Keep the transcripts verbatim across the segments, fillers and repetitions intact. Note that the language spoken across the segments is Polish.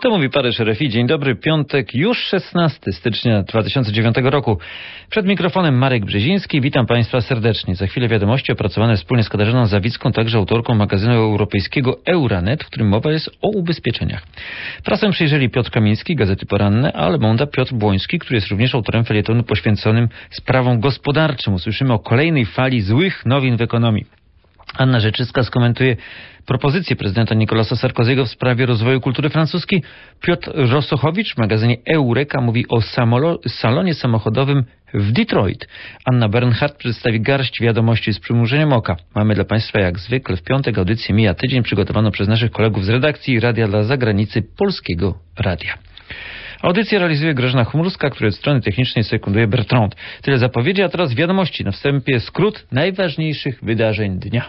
To mówi Paryż R F I. Dzień dobry, piątek, już szesnastego stycznia dwa tysiące dziewiątego roku. Przed mikrofonem Marek Brzeziński. Witam Państwa serdecznie. Za chwilę wiadomości opracowane wspólnie z Katarzyną Zawicką, także autorką magazynu europejskiego Euranet, w którym mowa jest o ubezpieczeniach. Prasę przyjrzeli Piotr Kamiński, Gazety Poranne, a Le Monde Piotr Błoński, który jest również autorem felietonu poświęconym sprawom gospodarczym. Usłyszymy o kolejnej fali złych nowin w ekonomii. Anna Rzeczycka skomentuje propozycję prezydenta Nicolasa Sarkozy'ego w sprawie rozwoju kultury francuskiej. Piotr Rosochowicz w magazynie Eureka mówi o samolo- salonie samochodowym w Detroit. Anna Bernhardt przedstawi garść wiadomości z przymrużeniem oka. Mamy dla Państwa jak zwykle w piątek audycję Mija Tydzień przygotowaną przez naszych kolegów z redakcji Radia dla Zagranicy Polskiego Radia. Audycję realizuje Grażyna Chmurska, której od strony technicznej sekunduje Bertrand. Tyle zapowiedzi, a teraz wiadomości. Na wstępie skrót najważniejszych wydarzeń dnia.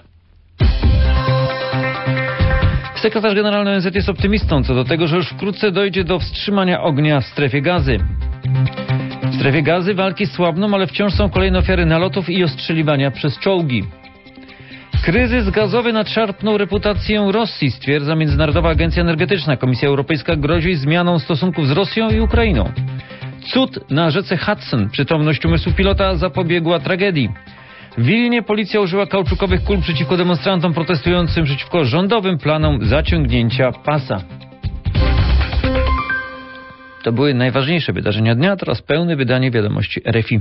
Sekretarz generalny O N Z jest optymistą co do tego, że już wkrótce dojdzie do wstrzymania ognia w strefie Gazy. W strefie Gazy walki słabną, ale wciąż są kolejne ofiary nalotów i ostrzeliwania przez czołgi. Kryzys gazowy nadszarpnął reputację Rosji, stwierdza Międzynarodowa Agencja Energetyczna. Komisja Europejska grozi zmianą stosunków z Rosją i Ukrainą. Cud na rzece Hudson. Przytomność umysłu pilota zapobiegła tragedii. W Wilnie policja użyła kauczukowych kul przeciwko demonstrantom protestującym przeciwko rządowym planom zaciągnięcia pasa. To były najważniejsze wydarzenia dnia, teraz pełne wydanie wiadomości R F I.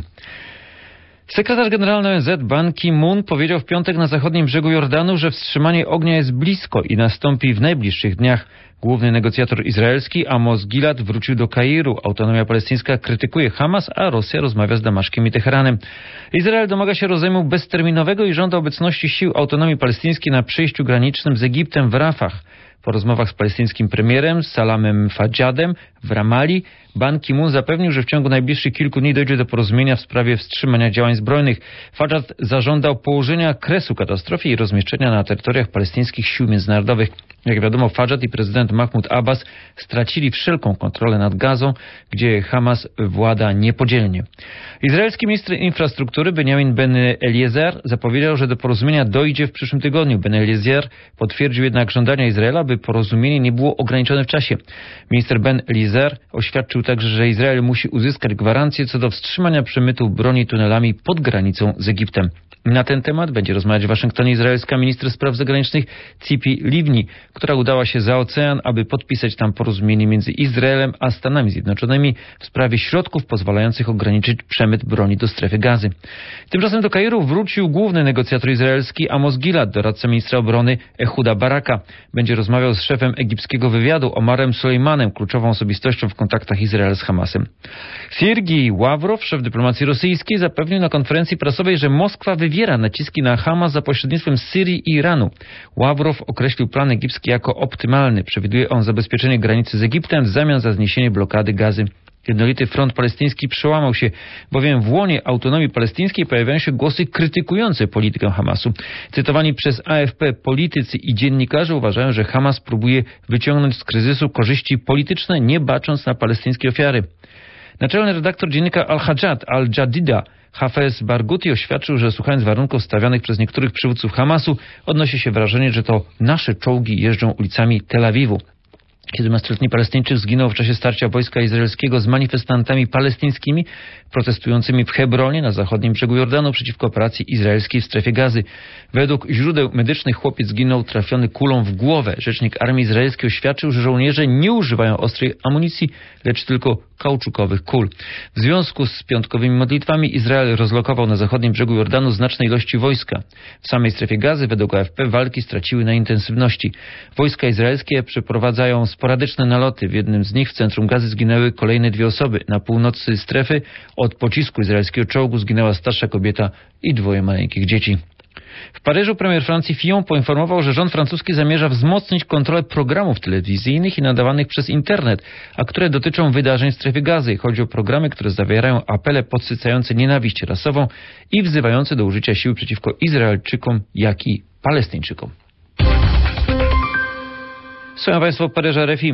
Sekretarz generalny O N Z Ban Ki-moon powiedział w piątek na zachodnim brzegu Jordanu, że wstrzymanie ognia jest blisko i nastąpi w najbliższych dniach. Główny negocjator izraelski Amos Gilad wrócił do Kairu. Autonomia palestyńska krytykuje Hamas, a Rosja rozmawia z Damaszkiem i Teheranem. Izrael domaga się rozejmu bezterminowego i żąda obecności sił autonomii palestyńskiej na przejściu granicznym z Egiptem w Rafah. Po rozmowach z palestyńskim premierem Salamem Fadjadem w Ramali Ban Ki-moon zapewnił, że w ciągu najbliższych kilku dni dojdzie do porozumienia w sprawie wstrzymania działań zbrojnych. Fadjad zażądał położenia kresu katastrofie i rozmieszczenia na terytoriach palestyńskich sił międzynarodowych. Jak wiadomo, Fadjad i prezydent Mahmoud Abbas stracili wszelką kontrolę nad Gazą, gdzie Hamas włada niepodzielnie. Izraelski minister infrastruktury Benjamin Ben-Eliezer zapowiedział, że do porozumienia dojdzie w przyszłym tygodniu. Ben-Eliezer potwierdził jednak żądania Izraela, by porozumienie nie było ograniczone w czasie. Minister Ben-Eliezer oświadczył także, że Izrael musi uzyskać gwarancję co do wstrzymania przemytu broni tunelami pod granicą z Egiptem. Na ten temat będzie rozmawiać w Waszyngtonie izraelska minister spraw zagranicznych Tzipi Livni, która udała się za ocean, aby podpisać tam porozumienie między Izraelem a Stanami Zjednoczonymi w sprawie środków pozwalających ograniczyć przemyt broni do strefy Gazy. Tymczasem do Kairu wrócił główny negocjator izraelski Amos Gilad, doradca ministra obrony Ehuda Baraka. Będzie rozmawiał z szefem egipskiego wywiadu Omarem Sulejmanem, kluczową osobistością w kontaktach Izraela z Hamasem. Siergiej Ławrow, szef dyplomacji rosyjskiej, zapewnił na konferencji prasowej, że Moskwa wywiera naciski na Hamas za pośrednictwem Syrii i Iranu. Ławrow określił plan egipski jako optymalny. Przewiduje on zabezpieczenie granicy z Egiptem w zamian za zniesienie blokady Gazy. Jednolity front palestyński przełamał się, bowiem w łonie autonomii palestyńskiej pojawiają się głosy krytykujące politykę Hamasu. Cytowani przez A F P politycy i dziennikarze uważają, że Hamas próbuje wyciągnąć z kryzysu korzyści polityczne, nie bacząc na palestyńskie ofiary. Naczelny redaktor dziennika Al-Hajjat Al-Jadida Hafez Barghouti oświadczył, że słuchając warunków stawianych przez niektórych przywódców Hamasu, odnosi się wrażenie, że to nasze czołgi jeżdżą ulicami Tel Awiwu. siedemnastoletni Palestyńczyk zginął w czasie starcia wojska izraelskiego z manifestantami palestyńskimi protestującymi w Hebronie na zachodnim brzegu Jordanu przeciwko operacji izraelskiej w strefie Gazy. Według źródeł medycznych chłopiec zginął trafiony kulą w głowę. Rzecznik armii izraelskiej oświadczył, że żołnierze nie używają ostrej amunicji, lecz tylko kauczukowych kul. W związku z piątkowymi modlitwami Izrael rozlokował na zachodnim brzegu Jordanu znaczne ilości wojska. W samej strefie Gazy według A F P walki straciły na intensywności. Wojska izraelskie przeprowadzają sporadyczne naloty. W jednym z nich w centrum Gazy zginęły kolejne dwie osoby. Na północy strefy od pocisku izraelskiego czołgu zginęła starsza kobieta i dwoje maleńkich dzieci. W Paryżu premier Francji Fillon poinformował, że rząd francuski zamierza wzmocnić kontrolę programów telewizyjnych i nadawanych przez internet, a które dotyczą wydarzeń w strefie Gazy. Chodzi o programy, które zawierają apele podsycające nienawiść rasową i wzywające do użycia siły przeciwko Izraelczykom, jak i Palestyńczykom. Słuchają Państwo Paryża R F I.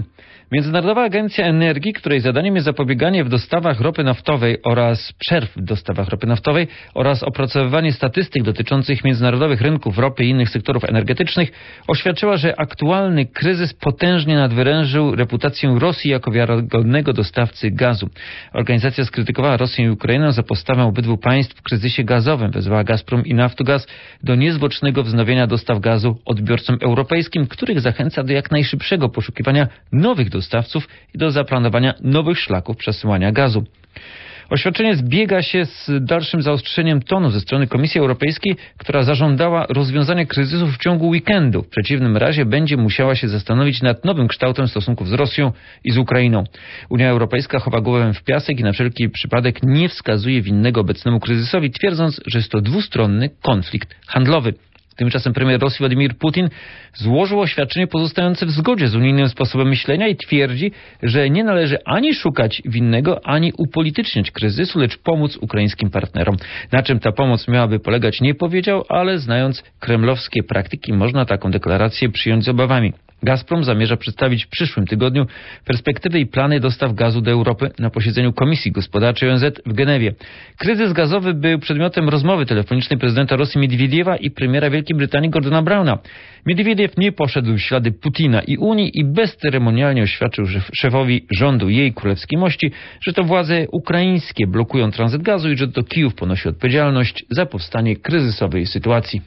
Międzynarodowa Agencja Energii, której zadaniem jest zapobieganie w dostawach ropy naftowej oraz przerw w dostawach ropy naftowej oraz opracowywanie statystyk dotyczących międzynarodowych rynków ropy i innych sektorów energetycznych, oświadczyła, że aktualny kryzys potężnie nadwyrężył reputację Rosji jako wiarygodnego dostawcy gazu. Organizacja skrytykowała Rosję i Ukrainę za postawę obydwu państw w kryzysie gazowym. Wezwała Gazprom i Naftogaz do niezwłocznego wznowienia dostaw gazu odbiorcom europejskim, których zachęca do jak najszybszego poszukiwania nowych dostawców i do zaplanowania nowych szlaków przesyłania gazu. Oświadczenie zbiega się z dalszym zaostrzeniem tonu ze strony Komisji Europejskiej, która zażądała rozwiązania kryzysu w ciągu weekendu. W przeciwnym razie będzie musiała się zastanowić nad nowym kształtem stosunków z Rosją i z Ukrainą. Unia Europejska chowa głowę w piasek i na wszelki przypadek nie wskazuje winnego obecnemu kryzysowi, twierdząc, że jest to dwustronny konflikt handlowy. Tymczasem premier Rosji Władimir Putin złożył oświadczenie pozostające w zgodzie z unijnym sposobem myślenia i twierdzi, że nie należy ani szukać winnego, ani upolityczniać kryzysu, lecz pomóc ukraińskim partnerom. Na czym ta pomoc miałaby polegać, nie powiedział, ale znając kremlowskie praktyki, można taką deklarację przyjąć z obawami. Gazprom zamierza przedstawić w przyszłym tygodniu perspektywy i plany dostaw gazu do Europy na posiedzeniu Komisji Gospodarczej O N Z w Genewie. Kryzys gazowy był przedmiotem rozmowy telefonicznej prezydenta Rosji Miedwiediewa i premiera Wielkiej Brytanii Gordona Browna. Miedwiediew nie poszedł w ślady Putina i Unii i bezceremonialnie oświadczył szefowi rządu jej królewskiej mości, że to władze ukraińskie blokują tranzyt gazu i że to Kijów ponosi odpowiedzialność za powstanie kryzysowej sytuacji.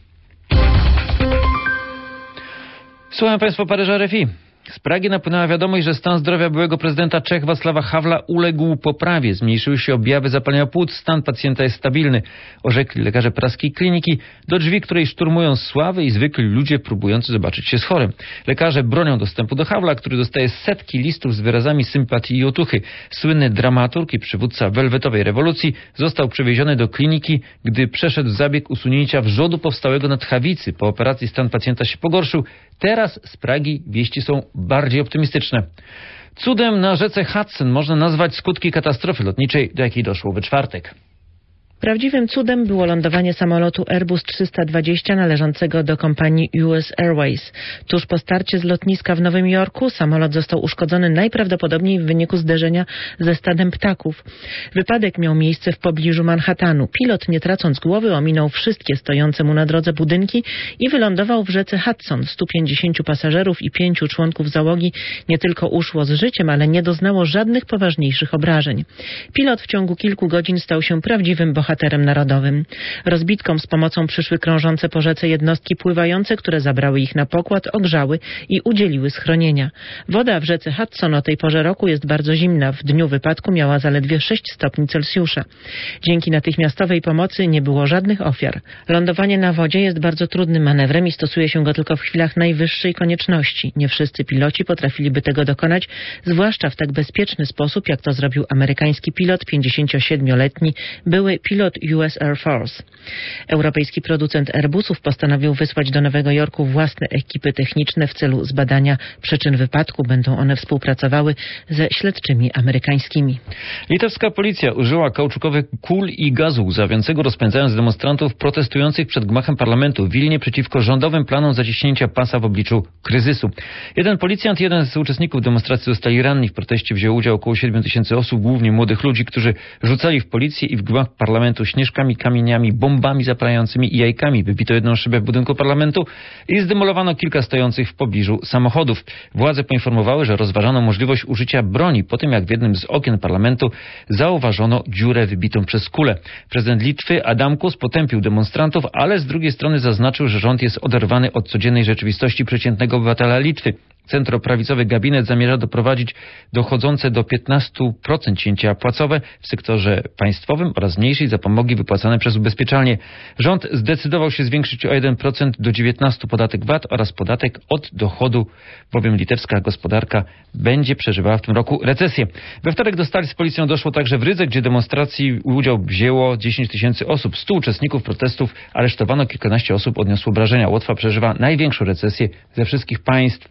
Słucham Państwa Paryża R F I. Z Pragi napłynęła wiadomość, że stan zdrowia byłego prezydenta Czech Václava Havla uległ poprawie. Zmniejszyły się objawy zapalenia płuc, stan pacjenta jest stabilny, orzekli lekarze praskiej kliniki, do drzwi której szturmują sławy i zwykli ludzie próbujący zobaczyć się z chorym. Lekarze bronią dostępu do Havla, który dostaje setki listów z wyrazami sympatii i otuchy. Słynny dramaturg i przywódca welwetowej rewolucji został przewieziony do kliniki, gdy przeszedł zabieg usunięcia wrzodu powstałego na tchawicy. Po operacji stan pacjenta się pogorszył. Teraz z Pragi wieści są bardziej optymistyczne. Cudem na rzece Hudson można nazwać skutki katastrofy lotniczej, do jakiej doszło we czwartek. Prawdziwym cudem było lądowanie samolotu Airbus trzysta dwadzieścia należącego do kompanii U S Airways. Tuż po starcie z lotniska w Nowym Jorku samolot został uszkodzony najprawdopodobniej w wyniku zderzenia ze stadem ptaków. Wypadek miał miejsce w pobliżu Manhattanu. Pilot, nie tracąc głowy, ominął wszystkie stojące mu na drodze budynki i wylądował w rzece Hudson. stu pięćdziesięciu pasażerów i pięciu członków załogi nie tylko uszło z życiem, ale nie doznało żadnych poważniejszych obrażeń. Pilot w ciągu kilku godzin stał się prawdziwym bohaterem. bohaterem narodowym. Rozbitkom z pomocą przyszły krążące po rzece jednostki pływające, które zabrały ich na pokład, ogrzały i udzieliły schronienia. Woda w rzece Hudson o tej porze roku jest bardzo zimna. W dniu wypadku miała zaledwie sześć stopni Celsjusza. Dzięki natychmiastowej pomocy nie było żadnych ofiar. Lądowanie na wodzie jest bardzo trudnym manewrem i stosuje się go tylko w chwilach najwyższej konieczności. Nie wszyscy piloci potrafiliby tego dokonać, zwłaszcza w tak bezpieczny sposób, jak to zrobił amerykański pilot, pięćdziesięciosiedmioletni, były pilot U S Air Force. Europejski producent Airbusów postanowił wysłać do Nowego Jorku własne ekipy techniczne w celu zbadania przyczyn wypadku. Będą one współpracowały ze śledczymi amerykańskimi. Litewska policja użyła kauczukowych kul i gazu łzawiącego, rozpędzając demonstrantów protestujących przed gmachem parlamentu w Wilnie przeciwko rządowym planom zaciśnięcia pasa w obliczu kryzysu. Jeden policjant, jeden z uczestników demonstracji zostali ranni. W proteście wzięło udział około siedmiu tysięcy osób, głównie młodych ludzi, którzy rzucali w policję i w gmach parlamentu śnieżkami, kamieniami, bombami zapalającymi i jajkami. Wybito jedną szybę w budynku parlamentu i zdemolowano kilka stojących w pobliżu samochodów. Władze poinformowały, że rozważano możliwość użycia broni po tym, jak w jednym z okien parlamentu zauważono dziurę wybitą przez kulę. Prezydent Litwy Adamkus potępił demonstrantów, ale z drugiej strony zaznaczył, że rząd jest oderwany od codziennej rzeczywistości przeciętnego obywatela Litwy. Centroprawicowy gabinet zamierza doprowadzić dochodzące do piętnastu procent cięcia płacowe w sektorze państwowym oraz zmniejszyć zapomogi wypłacane przez ubezpieczalnie. Rząd zdecydował się zwiększyć o jeden procent do dziewiętnastu podatek V A T oraz podatek od dochodu, bowiem litewska gospodarka będzie przeżywała w tym roku recesję. We wtorek do stali z policją doszło także w Rydze, gdzie demonstracji udział wzięło dziesięć tysięcy osób. stu uczestników protestów aresztowano, kilkanaście osób odniosło obrażenia. Łotwa przeżywa największą recesję ze wszystkich państw Unii Europejskiej.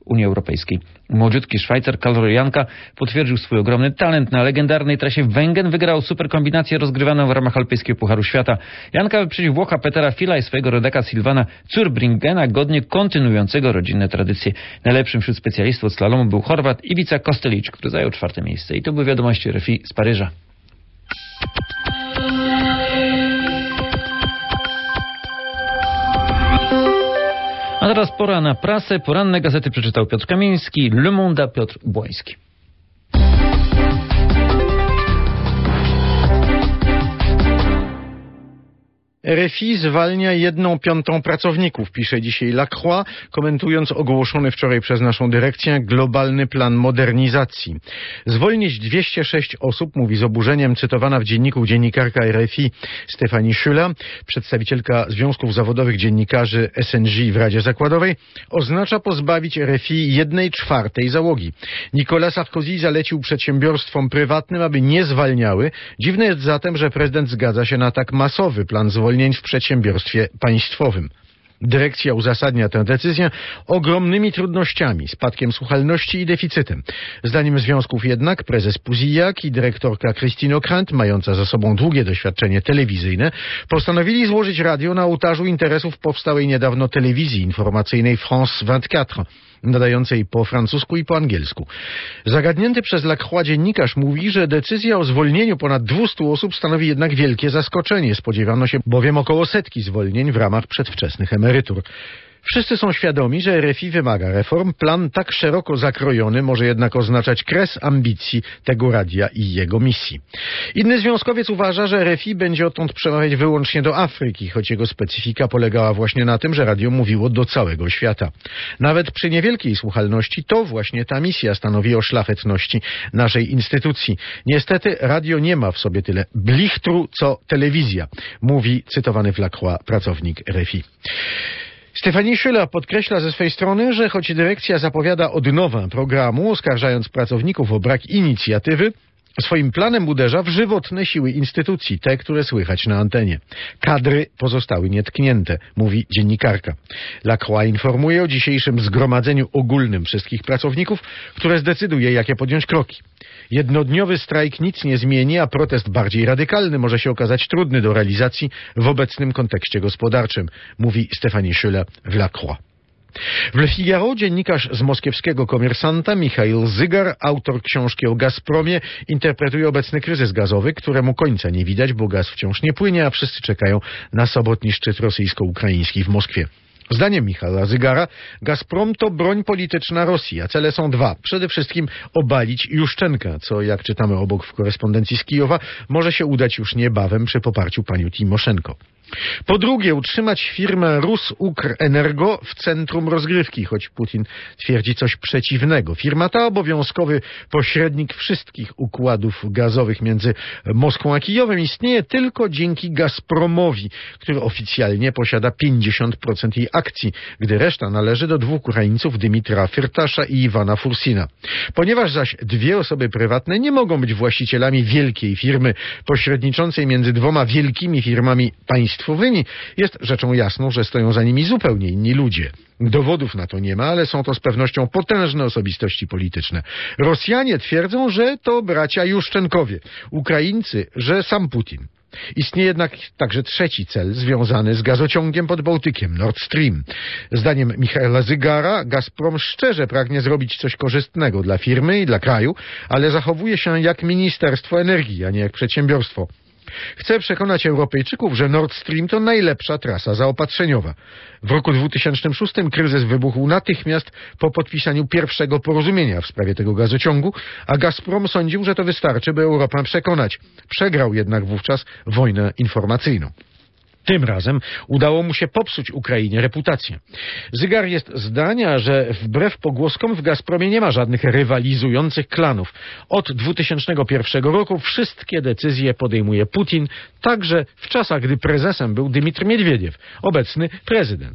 Europejskiej. Młodziutki Szwajcar Karol Janka potwierdził swój ogromny talent. Na legendarnej trasie Wengen wygrał superkombinację rozgrywaną w ramach Alpejskiego Pucharu Świata. Janka wyprzedził Włocha Petera Fila i swojego rodaka Silvana Zurbringena, godnie kontynuującego rodzinne tradycje. Najlepszym wśród specjalistów od slalomu był Chorwat Ivica Kostelić, który zajął czwarte miejsce. I to były wiadomości R F I z Paryża. A teraz pora na prasę. Poranne gazety przeczytał Piotr Kamiński, Le Monde Piotr Błoński. R F I zwalnia jedną piątą pracowników, pisze dzisiaj La Croix, komentując ogłoszony wczoraj przez naszą dyrekcję globalny plan modernizacji. Zwolnić dwieście sześć osób, mówi z oburzeniem cytowana w dzienniku dziennikarka R F I Stefanie Schüller, przedstawicielka Związków Zawodowych Dziennikarzy S N J w Radzie Zakładowej, oznacza pozbawić R F I jednej czwartej załogi. Nicolas Sarkozy zalecił przedsiębiorstwom prywatnym, aby nie zwalniały. Dziwne jest zatem, że prezydent zgadza się na tak masowy plan zwolnień w przedsiębiorstwie państwowym. Dyrekcja uzasadnia tę decyzję ogromnymi trudnościami, spadkiem słuchalności i deficytem. Zdaniem związków jednak prezes Puzijak i dyrektorka Christine Ockrent, mająca za sobą długie doświadczenie telewizyjne, postanowili złożyć radio na ołtarzu interesów powstałej niedawno telewizji informacyjnej France dwadzieścia cztery, nadającej po francusku i po angielsku. Zagadnięty przez La Croix dziennikarz mówi, że decyzja o zwolnieniu ponad dwustu osób stanowi jednak wielkie zaskoczenie. Spodziewano się bowiem około setki zwolnień w ramach przedwczesnych emerytur. Wszyscy są świadomi, że R F I wymaga reform. Plan tak szeroko zakrojony może jednak oznaczać kres ambicji tego radia i jego misji. Inny związkowiec uważa, że R F I będzie odtąd przemawiać wyłącznie do Afryki, choć jego specyfika polegała właśnie na tym, że radio mówiło do całego świata. Nawet przy niewielkiej słuchalności to właśnie ta misja stanowi o szlachetności naszej instytucji. Niestety radio nie ma w sobie tyle blichtru, co telewizja, mówi cytowany w La Croix pracownik R F I. Stefanie Schüller podkreśla ze swej strony, że choć dyrekcja zapowiada odnowę programu, oskarżając pracowników o brak inicjatywy, swoim planem uderza w żywotne siły instytucji, te, które słychać na antenie. Kadry pozostały nietknięte, mówi dziennikarka. La Croix informuje o dzisiejszym zgromadzeniu ogólnym wszystkich pracowników, które zdecyduje, jakie podjąć kroki. Jednodniowy strajk nic nie zmieni, a protest bardziej radykalny może się okazać trudny do realizacji w obecnym kontekście gospodarczym, mówi Stefanie Schüller w La Croix. W Le Figaro dziennikarz z moskiewskiego Komersanta Michail Zygar, autor książki o Gazpromie, interpretuje obecny kryzys gazowy, któremu końca nie widać, bo gaz wciąż nie płynie, a wszyscy czekają na sobotni szczyt rosyjsko-ukraiński w Moskwie. Zdaniem Michała Zygara Gazprom to broń polityczna Rosji, a cele są dwa. Przede wszystkim obalić Juszczenka, co, jak czytamy obok w korespondencji z Kijowa, może się udać już niebawem przy poparciu pani Timoszenko. Po drugie, utrzymać firmę Rusukrenergo w centrum rozgrywki, choć Putin twierdzi coś przeciwnego. Firma ta, obowiązkowy pośrednik wszystkich układów gazowych między Moskwą a Kijowem, istnieje tylko dzięki Gazpromowi, który oficjalnie posiada pięćdziesiąt procent jej akcji, gdy reszta należy do dwóch Ukraińców, Dymitra Firtasza i Iwana Fursina. Ponieważ zaś dwie osoby prywatne nie mogą być właścicielami wielkiej firmy pośredniczącej między dwoma wielkimi firmami państwowymi, jest rzeczą jasną, że stoją za nimi zupełnie inni ludzie. Dowodów na to nie ma, ale są to z pewnością potężne osobistości polityczne. Rosjanie twierdzą, że to bracia Juszczenkowie, Ukraińcy, że sam Putin. Istnieje jednak także trzeci cel związany z gazociągiem pod Bałtykiem, Nord Stream. Zdaniem Michaela Zygara Gazprom szczerze pragnie zrobić coś korzystnego dla firmy i dla kraju, ale zachowuje się jak Ministerstwo Energii, a nie jak przedsiębiorstwo. Chce przekonać Europejczyków, że Nord Stream to najlepsza trasa zaopatrzeniowa. W roku dwutysięcznym szóstym kryzys wybuchł natychmiast po podpisaniu pierwszego porozumienia w sprawie tego gazociągu, a Gazprom sądził, że to wystarczy, by Europę przekonać. Przegrał jednak wówczas wojnę informacyjną. Tym razem udało mu się popsuć Ukrainie reputację. Zygar jest zdania, że wbrew pogłoskom w Gazpromie nie ma żadnych rywalizujących klanów. Od dwutysięcznego pierwszego roku wszystkie decyzje podejmuje Putin, także w czasach, gdy prezesem był Dmytr Miedwiediew, obecny prezydent.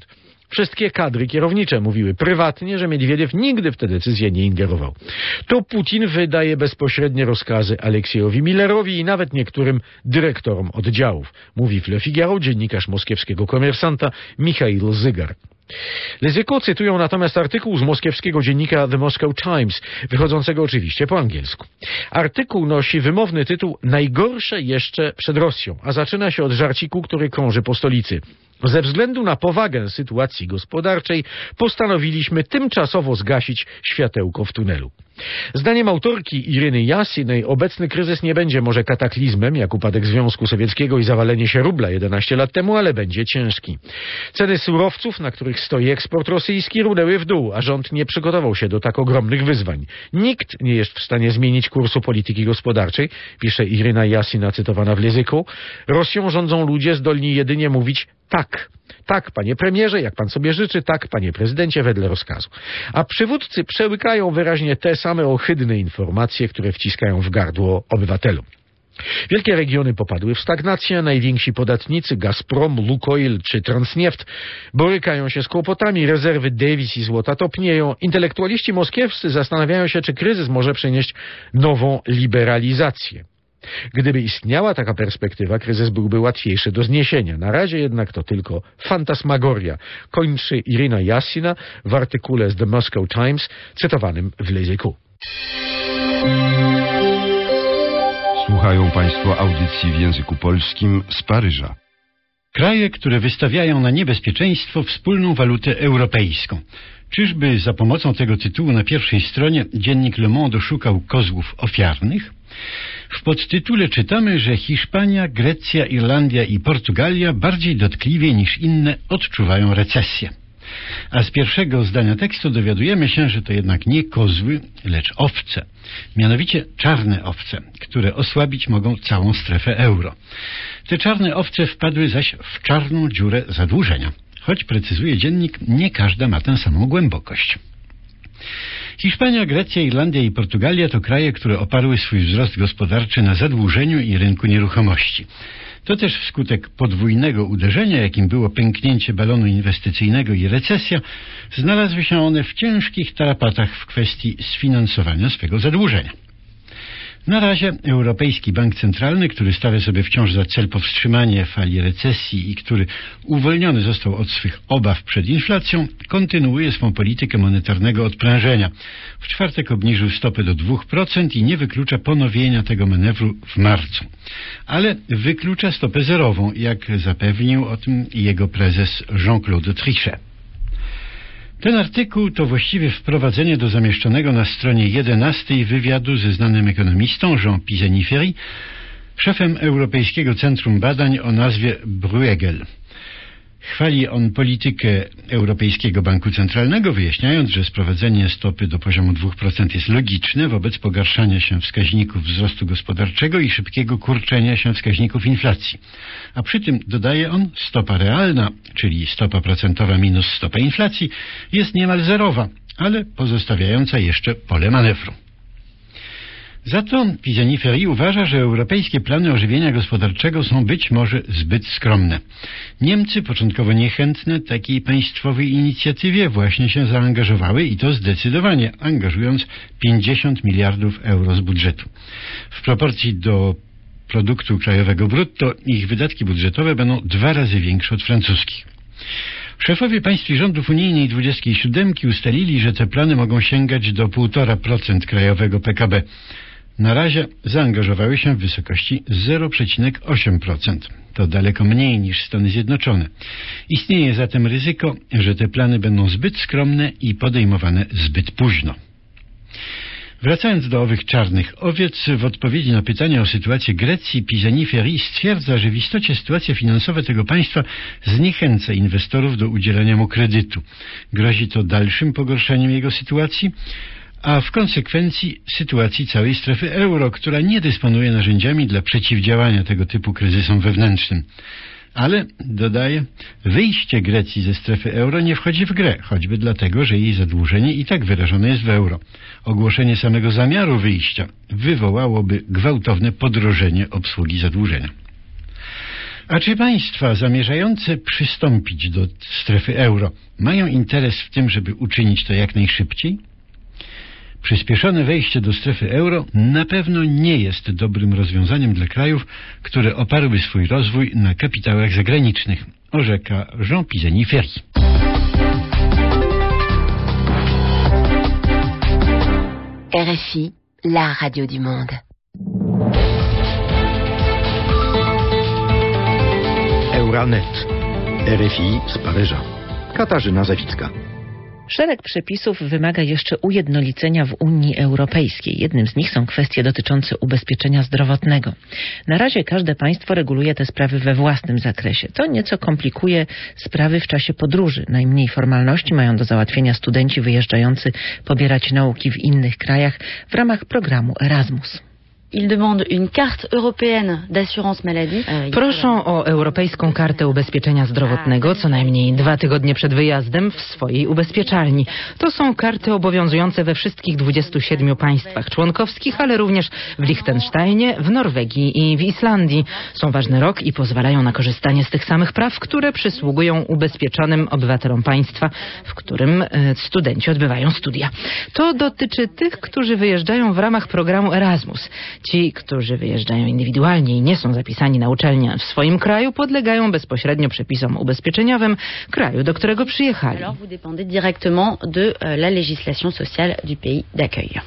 Wszystkie kadry kierownicze mówiły prywatnie, że Miedwiediew nigdy w te decyzje nie ingerował. To Putin wydaje bezpośrednie rozkazy Aleksiejowi Millerowi i nawet niektórym dyrektorom oddziałów, mówi w Le Figaro dziennikarz moskiewskiego Komersanta Michail Zygar. Les Echos cytują natomiast artykuł z moskiewskiego dziennika The Moscow Times, wychodzącego oczywiście po angielsku. Artykuł nosi wymowny tytuł Najgorsze jeszcze przed Rosją, a zaczyna się od żarciku, który krąży po stolicy. Ze względu na powagę sytuacji gospodarczej postanowiliśmy tymczasowo zgasić światełko w tunelu. Zdaniem autorki Iryny Jasynej obecny kryzys nie będzie może kataklizmem, jak upadek Związku Sowieckiego i zawalenie się rubla jedenaście lat temu, ale będzie ciężki. Ceny surowców, na których stoi eksport rosyjski, runęły w dół, a rząd nie przygotował się do tak ogromnych wyzwań. Nikt nie jest w stanie zmienić kursu polityki gospodarczej, pisze Iryna Jasyna cytowana w Les Echos. Rosją rządzą ludzie zdolni jedynie mówić tak. Tak, panie premierze, jak pan sobie życzy, tak, panie prezydencie, wedle rozkazu. A przywódcy przełykają wyraźnie te same ohydne informacje, które wciskają w gardło obywatelom. Wielkie regiony popadły w stagnację, najwięksi podatnicy Gazprom, Lukoil czy Transneft borykają się z kłopotami, rezerwy dewiz i złota topnieją. Intelektualiści moskiewscy zastanawiają się, czy kryzys może przynieść nową liberalizację. Gdyby istniała taka perspektywa, kryzys byłby łatwiejszy do zniesienia. Na razie jednak to tylko fantasmagoria, kończy Iryna Jasyna w artykule z The Moscow Times, cytowanym w Les Echos. Słuchają Państwo audycji w języku polskim z Paryża. Kraje, które wystawiają na niebezpieczeństwo wspólną walutę europejską. Czyżby za pomocą tego tytułu na pierwszej stronie dziennik Le Monde szukał kozłów ofiarnych? W podtytule czytamy, że Hiszpania, Grecja, Irlandia i Portugalia bardziej dotkliwie niż inne odczuwają recesję. A z pierwszego zdania tekstu dowiadujemy się, że to jednak nie kozły, lecz owce. Mianowicie czarne owce, które osłabić mogą całą strefę euro. Te czarne owce wpadły zaś w czarną dziurę zadłużenia. Choć precyzuje dziennik, nie każda ma tę samą głębokość. Hiszpania, Grecja, Irlandia i Portugalia to kraje, które oparły swój wzrost gospodarczy na zadłużeniu i rynku nieruchomości. To też wskutek podwójnego uderzenia, jakim było pęknięcie balonu inwestycyjnego i recesja, znalazły się one w ciężkich tarapatach w kwestii sfinansowania swego zadłużenia. Na razie Europejski Bank Centralny, który stawia sobie wciąż za cel powstrzymanie fali recesji i który uwolniony został od swych obaw przed inflacją, kontynuuje swą politykę monetarnego odprężenia. W czwartek obniżył stopy do dwóch procent i nie wyklucza ponowienia tego manewru w marcu. Ale wyklucza stopę zerową, jak zapewnił o tym jego prezes Jean-Claude Trichet. Ten artykuł to właściwie wprowadzenie do zamieszczonego na stronie jedenastej wywiadu ze znanym ekonomistą Jean Pisani-Ferry, szefem Europejskiego Centrum Badań o nazwie Bruegel. Chwali on politykę Europejskiego Banku Centralnego, wyjaśniając, że sprowadzenie stopy do poziomu dwóch procent jest logiczne wobec pogarszania się wskaźników wzrostu gospodarczego i szybkiego kurczenia się wskaźników inflacji. A przy tym, dodaje on, stopa realna, czyli stopa procentowa minus stopa inflacji, jest niemal zerowa, ale pozostawiająca jeszcze pole manewru. Za to Pisani-Ferry uważa, że europejskie plany ożywienia gospodarczego są być może zbyt skromne. Niemcy, początkowo niechętne takiej państwowej inicjatywie, właśnie się zaangażowały i to zdecydowanie, angażując pięćdziesiąt miliardów euro z budżetu. W proporcji do produktu krajowego brutto ich wydatki budżetowe będą dwa razy większe od francuskich. Szefowie państw i rządów unijnej dwudziestki siódemki ustalili, że te plany mogą sięgać do półtora procent krajowego P K B. Na razie zaangażowały się w wysokości zero przecinek osiem procent. To daleko mniej niż Stany Zjednoczone. Istnieje zatem ryzyko, że te plany będą zbyt skromne i podejmowane zbyt późno. Wracając do owych czarnych owiec, w odpowiedzi na pytanie o sytuację Grecji, Pisani-Ferry stwierdza, że w istocie sytuacja finansowa tego państwa zniechęca inwestorów do udzielania mu kredytu. Grozi to dalszym pogorszeniem jego sytuacji, a w konsekwencji sytuacji całej strefy euro, która nie dysponuje narzędziami dla przeciwdziałania tego typu kryzysom wewnętrznym. Ale, dodaje, wyjście Grecji ze strefy euro nie wchodzi w grę, choćby dlatego, że jej zadłużenie i tak wyrażone jest w euro. Ogłoszenie samego zamiaru wyjścia wywołałoby gwałtowne podrożenie obsługi zadłużenia. A czy państwa zamierzające przystąpić do strefy euro mają interes w tym, żeby uczynić to jak najszybciej? Przyspieszone wejście do strefy euro na pewno nie jest dobrym rozwiązaniem dla krajów, które oparły swój rozwój na kapitałach zagranicznych, orzeka Jean Pisani-Ferry. R F I, la radio du monde. Euranet. R F I z Paryża. Katarzyna Zawicka. Szereg przepisów wymaga jeszcze ujednolicenia w Unii Europejskiej. Jednym z nich są kwestie dotyczące ubezpieczenia zdrowotnego. Na razie każde państwo reguluje te sprawy we własnym zakresie. To nieco komplikuje sprawy w czasie podróży. Najmniej formalności mają do załatwienia studenci wyjeżdżający pobierać nauki w innych krajach w ramach programu Erasmus. Ils demandent une carte européenne d'assurance maladie. Proszą o europejską kartę ubezpieczenia zdrowotnego co najmniej dwa tygodnie przed wyjazdem w swojej ubezpieczalni. To są karty obowiązujące we wszystkich dwudziestu siedmiu państwach członkowskich, ale również w Liechtensteinie, w Norwegii i w Islandii. Są ważny rok i pozwalają na korzystanie z tych samych praw, które przysługują ubezpieczonym obywatelom państwa, w którym studenci odbywają studia. To dotyczy tych, którzy wyjeżdżają w ramach programu Erasmus. Ci, którzy wyjeżdżają indywidualnie i nie są zapisani na uczelnię w swoim kraju, podlegają bezpośrednio przepisom ubezpieczeniowym kraju, do którego przyjechali. Alors vous dépendez directement de la législation sociale du pays d'accueil.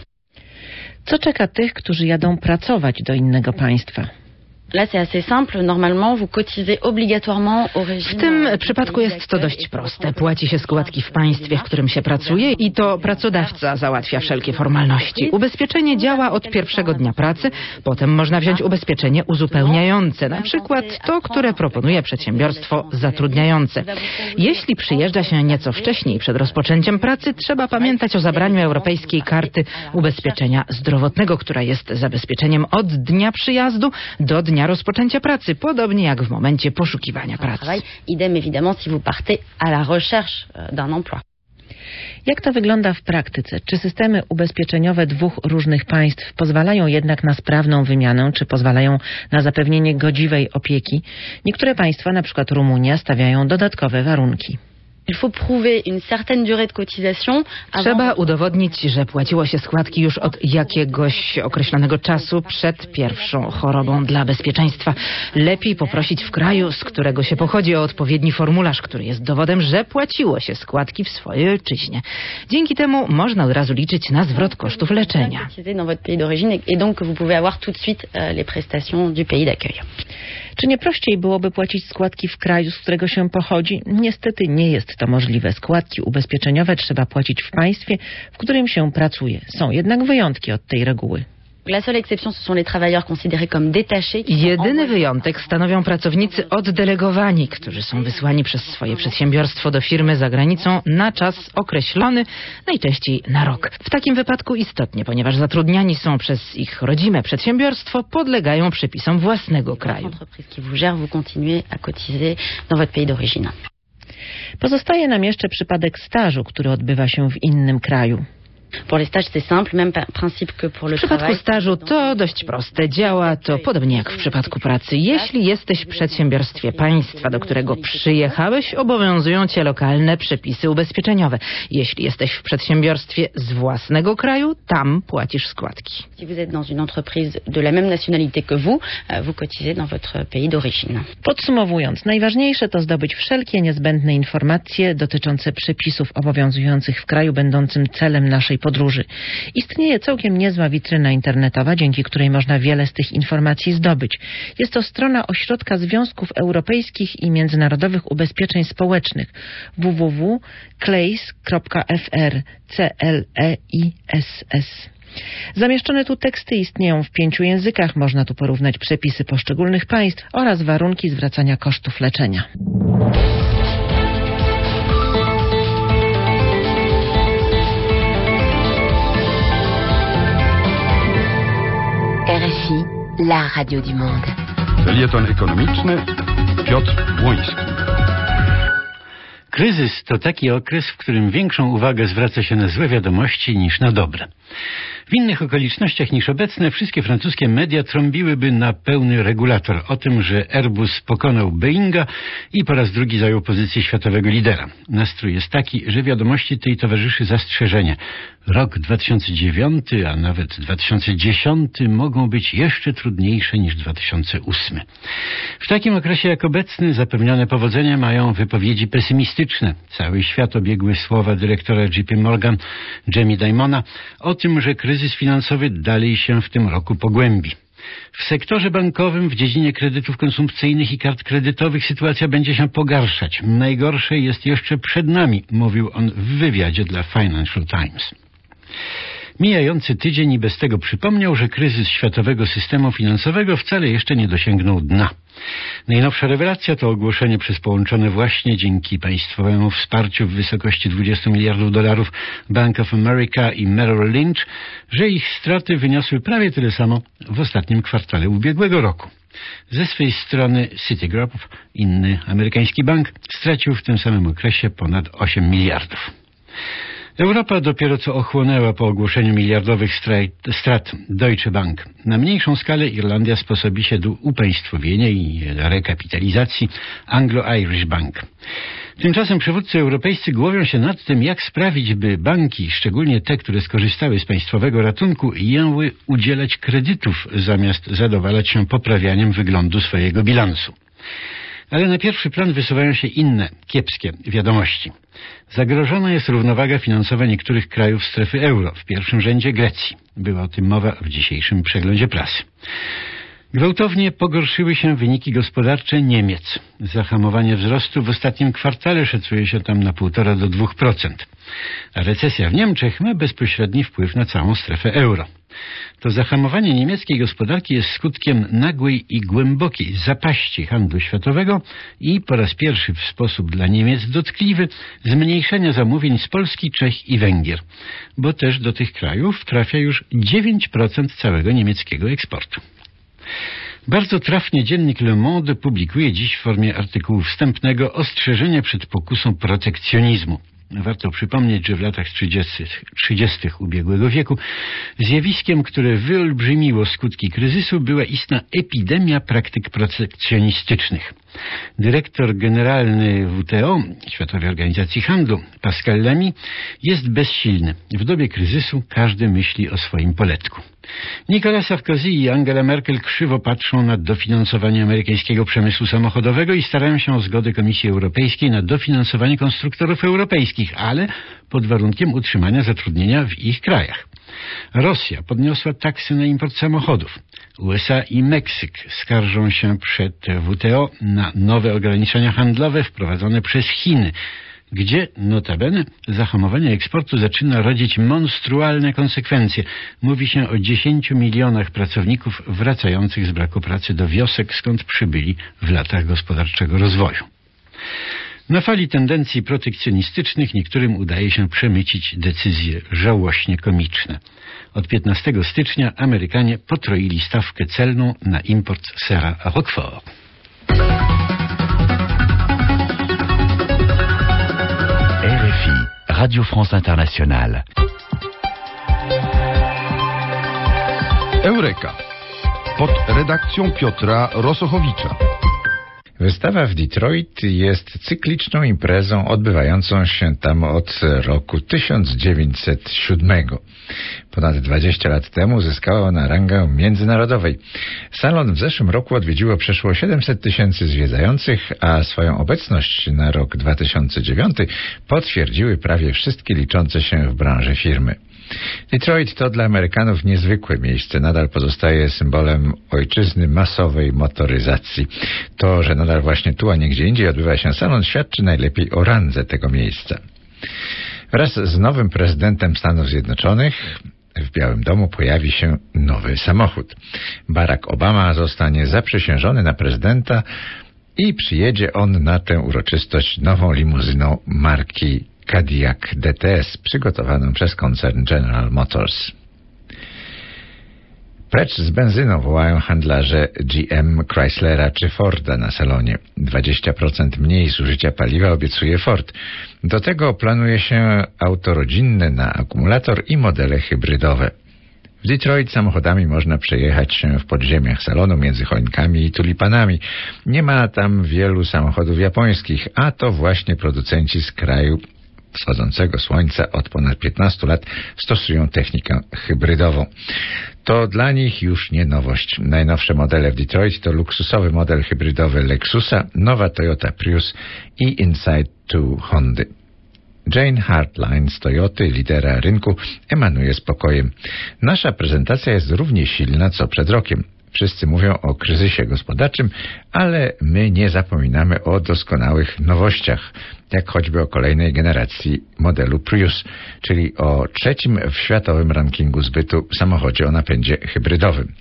Co czeka tych, którzy jadą pracować do innego państwa? Là, c'est assez simple. Normalement, vous cotisez obligatoirement au régime. W tym przypadku jest to dość proste. Płaci się składki w państwie, w którym się pracuje i to pracodawca załatwia wszelkie formalności. Ubezpieczenie działa od pierwszego dnia pracy, potem można wziąć ubezpieczenie uzupełniające, na przykład to, które proponuje przedsiębiorstwo zatrudniające. Jeśli przyjeżdża się nieco wcześniej przed rozpoczęciem pracy, trzeba pamiętać o zabraniu europejskiej karty ubezpieczenia zdrowotnego, która jest zabezpieczeniem od dnia przyjazdu do dnia rozpoczęcia pracy, podobnie jak w momencie poszukiwania pracy. Idem évidemment si vous partez à la recherche d'un emploi. Jak to wygląda w praktyce? Czy systemy ubezpieczeniowe dwóch różnych państw pozwalają jednak na sprawną wymianę, czy pozwalają na zapewnienie godziwej opieki? Niektóre państwa, na przykład Rumunia, stawiają dodatkowe warunki. Il faut prouver une certaine durée de cotisation. Trzeba udowodnić, że płaciło się składki już od jakiegoś określonego czasu przed pierwszą chorobą dla bezpieczeństwa. Lepiej poprosić w kraju, z którego się pochodzi, o odpowiedni formularz, który jest dowodem, że płaciło się składki w swojej ojczyźnie. Dzięki temu można od razu liczyć na zwrot kosztów leczenia. Dans votre pays d'origine et donc vous pouvez avoir tout de suite les prestations du pays d'accueil. Czy nie prościej byłoby płacić składki w kraju, z którego się pochodzi? Niestety nie jest to możliwe. Składki ubezpieczeniowe trzeba płacić w państwie, w którym się pracuje. Są jednak wyjątki od tej reguły. La seule exception, ce sont les travailleurs considérés comme détachés. Jedyny wyjątek stanowią pracownicy oddelegowani, którzy są wysłani przez swoje przedsiębiorstwo do firmy za granicą na czas określony, najczęściej na rok. W takim wypadku istotnie, ponieważ zatrudniani są przez ich rodzime przedsiębiorstwo, podlegają przepisom własnego kraju. Entreprise qui vous gère, vous continuez à cotiser dans votre pays d'origine. Pozostaje nam jeszcze przypadek stażu, który odbywa się w innym kraju. Pour les stages, c'est simple, même principe que pour le W przypadku travail. stażu to dość proste. Działa to podobnie jak w przypadku pracy. Jeśli jesteś w przedsiębiorstwie państwa, do którego przyjechałeś, obowiązują cię lokalne przepisy ubezpieczeniowe. Jeśli jesteś w przedsiębiorstwie z własnego kraju, tam płacisz składki. Si vous êtes dans une entreprise de la même nationalité que vous, vous cotisez dans votre pays d'origine. Podsumowując, najważniejsze to zdobyć wszelkie niezbędne informacje dotyczące przepisów obowiązujących w kraju będącym celem naszej podróży. Istnieje całkiem niezła witryna internetowa, dzięki której można wiele z tych informacji zdobyć. Jest to strona Ośrodka Związków Europejskich i Międzynarodowych Ubezpieczeń Społecznych w w w kropka claiss kropka f r. C L E I S S. Zamieszczone tu teksty istnieją w pięciu językach. Można tu porównać przepisy poszczególnych państw oraz warunki zwracania kosztów leczenia. R F I, la radio du monde. Felieton ekonomiczny Piotr Błoński. Kryzys to taki okres, w którym większą uwagę zwraca się na złe wiadomości niż na dobre. W innych okolicznościach niż obecne wszystkie francuskie media trąbiłyby na pełny regulator o tym, że Airbus pokonał Boeinga i po raz drugi zajął pozycję światowego lidera. Nastrój jest taki, że wiadomości tej towarzyszy zastrzeżenie. Rok dwa tysiące dziewiąty, a nawet dwa tysiące dziesiąty mogą być jeszcze trudniejsze niż dwa tysiące ósmy. W takim okresie jak obecny zapewnione powodzenia mają wypowiedzi pesymistyczne. Cały świat obiegły słowa dyrektora J P Morgan, Jamie Dimona, o tym, że kryzys finansowy dalej się w tym roku pogłębi. W sektorze bankowym, w dziedzinie kredytów konsumpcyjnych i kart kredytowych sytuacja będzie się pogarszać. Najgorsze jest jeszcze przed nami, mówił on w wywiadzie dla Financial Times. Mijający tydzień i bez tego przypomniał, że kryzys światowego systemu finansowego wcale jeszcze nie dosięgnął dna. Najnowsza rewelacja to ogłoszenie przez połączone właśnie dzięki państwowemu wsparciu w wysokości dwudziestu miliardów dolarów Bank of America i Merrill Lynch, że ich straty wyniosły prawie tyle samo w ostatnim kwartale ubiegłego roku. Ze swej strony Citigroup, inny amerykański bank, stracił w tym samym okresie ponad osiem miliardów. Europa dopiero co ochłonęła po ogłoszeniu miliardowych strat Deutsche Bank. Na mniejszą skalę Irlandia sposobi się do upaństwowienia i rekapitalizacji Anglo-Irish Bank. Tymczasem przywódcy europejscy głowią się nad tym, jak sprawić, by banki, szczególnie te, które skorzystały z państwowego ratunku, jęły udzielać kredytów, zamiast zadowalać się poprawianiem wyglądu swojego bilansu. Ale na pierwszy plan wysuwają się inne, kiepskie wiadomości. Zagrożona jest równowaga finansowa niektórych krajów strefy euro, w pierwszym rzędzie Grecji. Była o tym mowa w dzisiejszym przeglądzie prasy. Gwałtownie pogorszyły się wyniki gospodarcze Niemiec. Zahamowanie wzrostu w ostatnim kwartale szacuje się tam na półtora do dwóch procent. A recesja w Niemczech ma bezpośredni wpływ na całą strefę euro. To zahamowanie niemieckiej gospodarki jest skutkiem nagłej i głębokiej zapaści handlu światowego i po raz pierwszy w sposób dla Niemiec dotkliwy zmniejszenia zamówień z Polski, Czech i Węgier, bo też do tych krajów trafia już dziewięć procent całego niemieckiego eksportu. Bardzo trafnie dziennik Le Monde publikuje dziś w formie artykułu wstępnego ostrzeżenie przed pokusą protekcjonizmu. Warto przypomnieć, że w latach trzydziestych ubiegłego wieku zjawiskiem, które wyolbrzymiło skutki kryzysu, była istna epidemia praktyk protekcjonistycznych. Dyrektor generalny W T O, Światowej Organizacji Handlu, Pascal Lamy, jest bezsilny. W dobie kryzysu każdy myśli o swoim poletku. Nicolas Sarkozy i Angela Merkel krzywo patrzą na dofinansowanie amerykańskiego przemysłu samochodowego i starają się o zgodę Komisji Europejskiej na dofinansowanie konstruktorów europejskich, ale pod warunkiem utrzymania zatrudnienia w ich krajach. Rosja podniosła taksy na import samochodów. U S A i Meksyk skarżą się przed W T O na nowe ograniczenia handlowe wprowadzone przez Chiny, gdzie notabene zahamowanie eksportu zaczyna rodzić monstrualne konsekwencje. Mówi się o dziesięciu milionach pracowników wracających z braku pracy do wiosek, skąd przybyli w latach gospodarczego rozwoju. Na fali tendencji protekcjonistycznych niektórym udaje się przemycić decyzje żałośnie komiczne. Od piętnastego stycznia Amerykanie potroili stawkę celną na import sera Roquefort. R F I, Radio France Internationale. Eureka. Pod redakcją Piotra Rosochowicza. Wystawa w Detroit jest cykliczną imprezą odbywającą się tam od roku tysiąc dziewięćset siódmego. Ponad dwadzieścia lat temu zyskała ona rangę międzynarodowej. Salon w zeszłym roku odwiedziło przeszło siedemset tysięcy zwiedzających, a swoją obecność na rok dwa tysiące dziewiąty potwierdziły prawie wszystkie liczące się w branży firmy. Detroit to dla Amerykanów niezwykłe miejsce. Nadal pozostaje symbolem ojczyzny masowej motoryzacji. To, że nadal właśnie tu, a nie gdzie indziej odbywa się salon, świadczy najlepiej o randze tego miejsca. Wraz z nowym prezydentem Stanów Zjednoczonych w Białym Domu pojawi się nowy samochód. Barack Obama zostanie zaprzysiężony na prezydenta i przyjedzie on na tę uroczystość nową limuzyną marki Cadillac D T S przygotowaną przez koncern General Motors. Precz z benzyną wołają handlarze G M, Chryslera czy Forda na salonie. dwadzieścia procent mniej zużycia paliwa obiecuje Ford. Do tego planuje się auto rodzinne na akumulator i modele hybrydowe. W Detroit samochodami można przejechać się w podziemiach salonu między choinkami i tulipanami. Nie ma tam wielu samochodów japońskich, a to właśnie producenci z kraju wschodzącego słońca od ponad piętnastu lat stosują technikę hybrydową. To dla nich już nie nowość. Najnowsze modele w Detroit to luksusowy model hybrydowy Lexusa, nowa Toyota Prius i Insight two Hondy. Jane Hartline z Toyoty, lidera rynku, emanuje spokojem. Nasza prezentacja jest równie silna co przed rokiem. Wszyscy mówią o kryzysie gospodarczym, ale my nie zapominamy o doskonałych nowościach, jak choćby o kolejnej generacji modelu Prius, czyli o trzecim w światowym rankingu zbytu samochodzie o napędzie hybrydowym.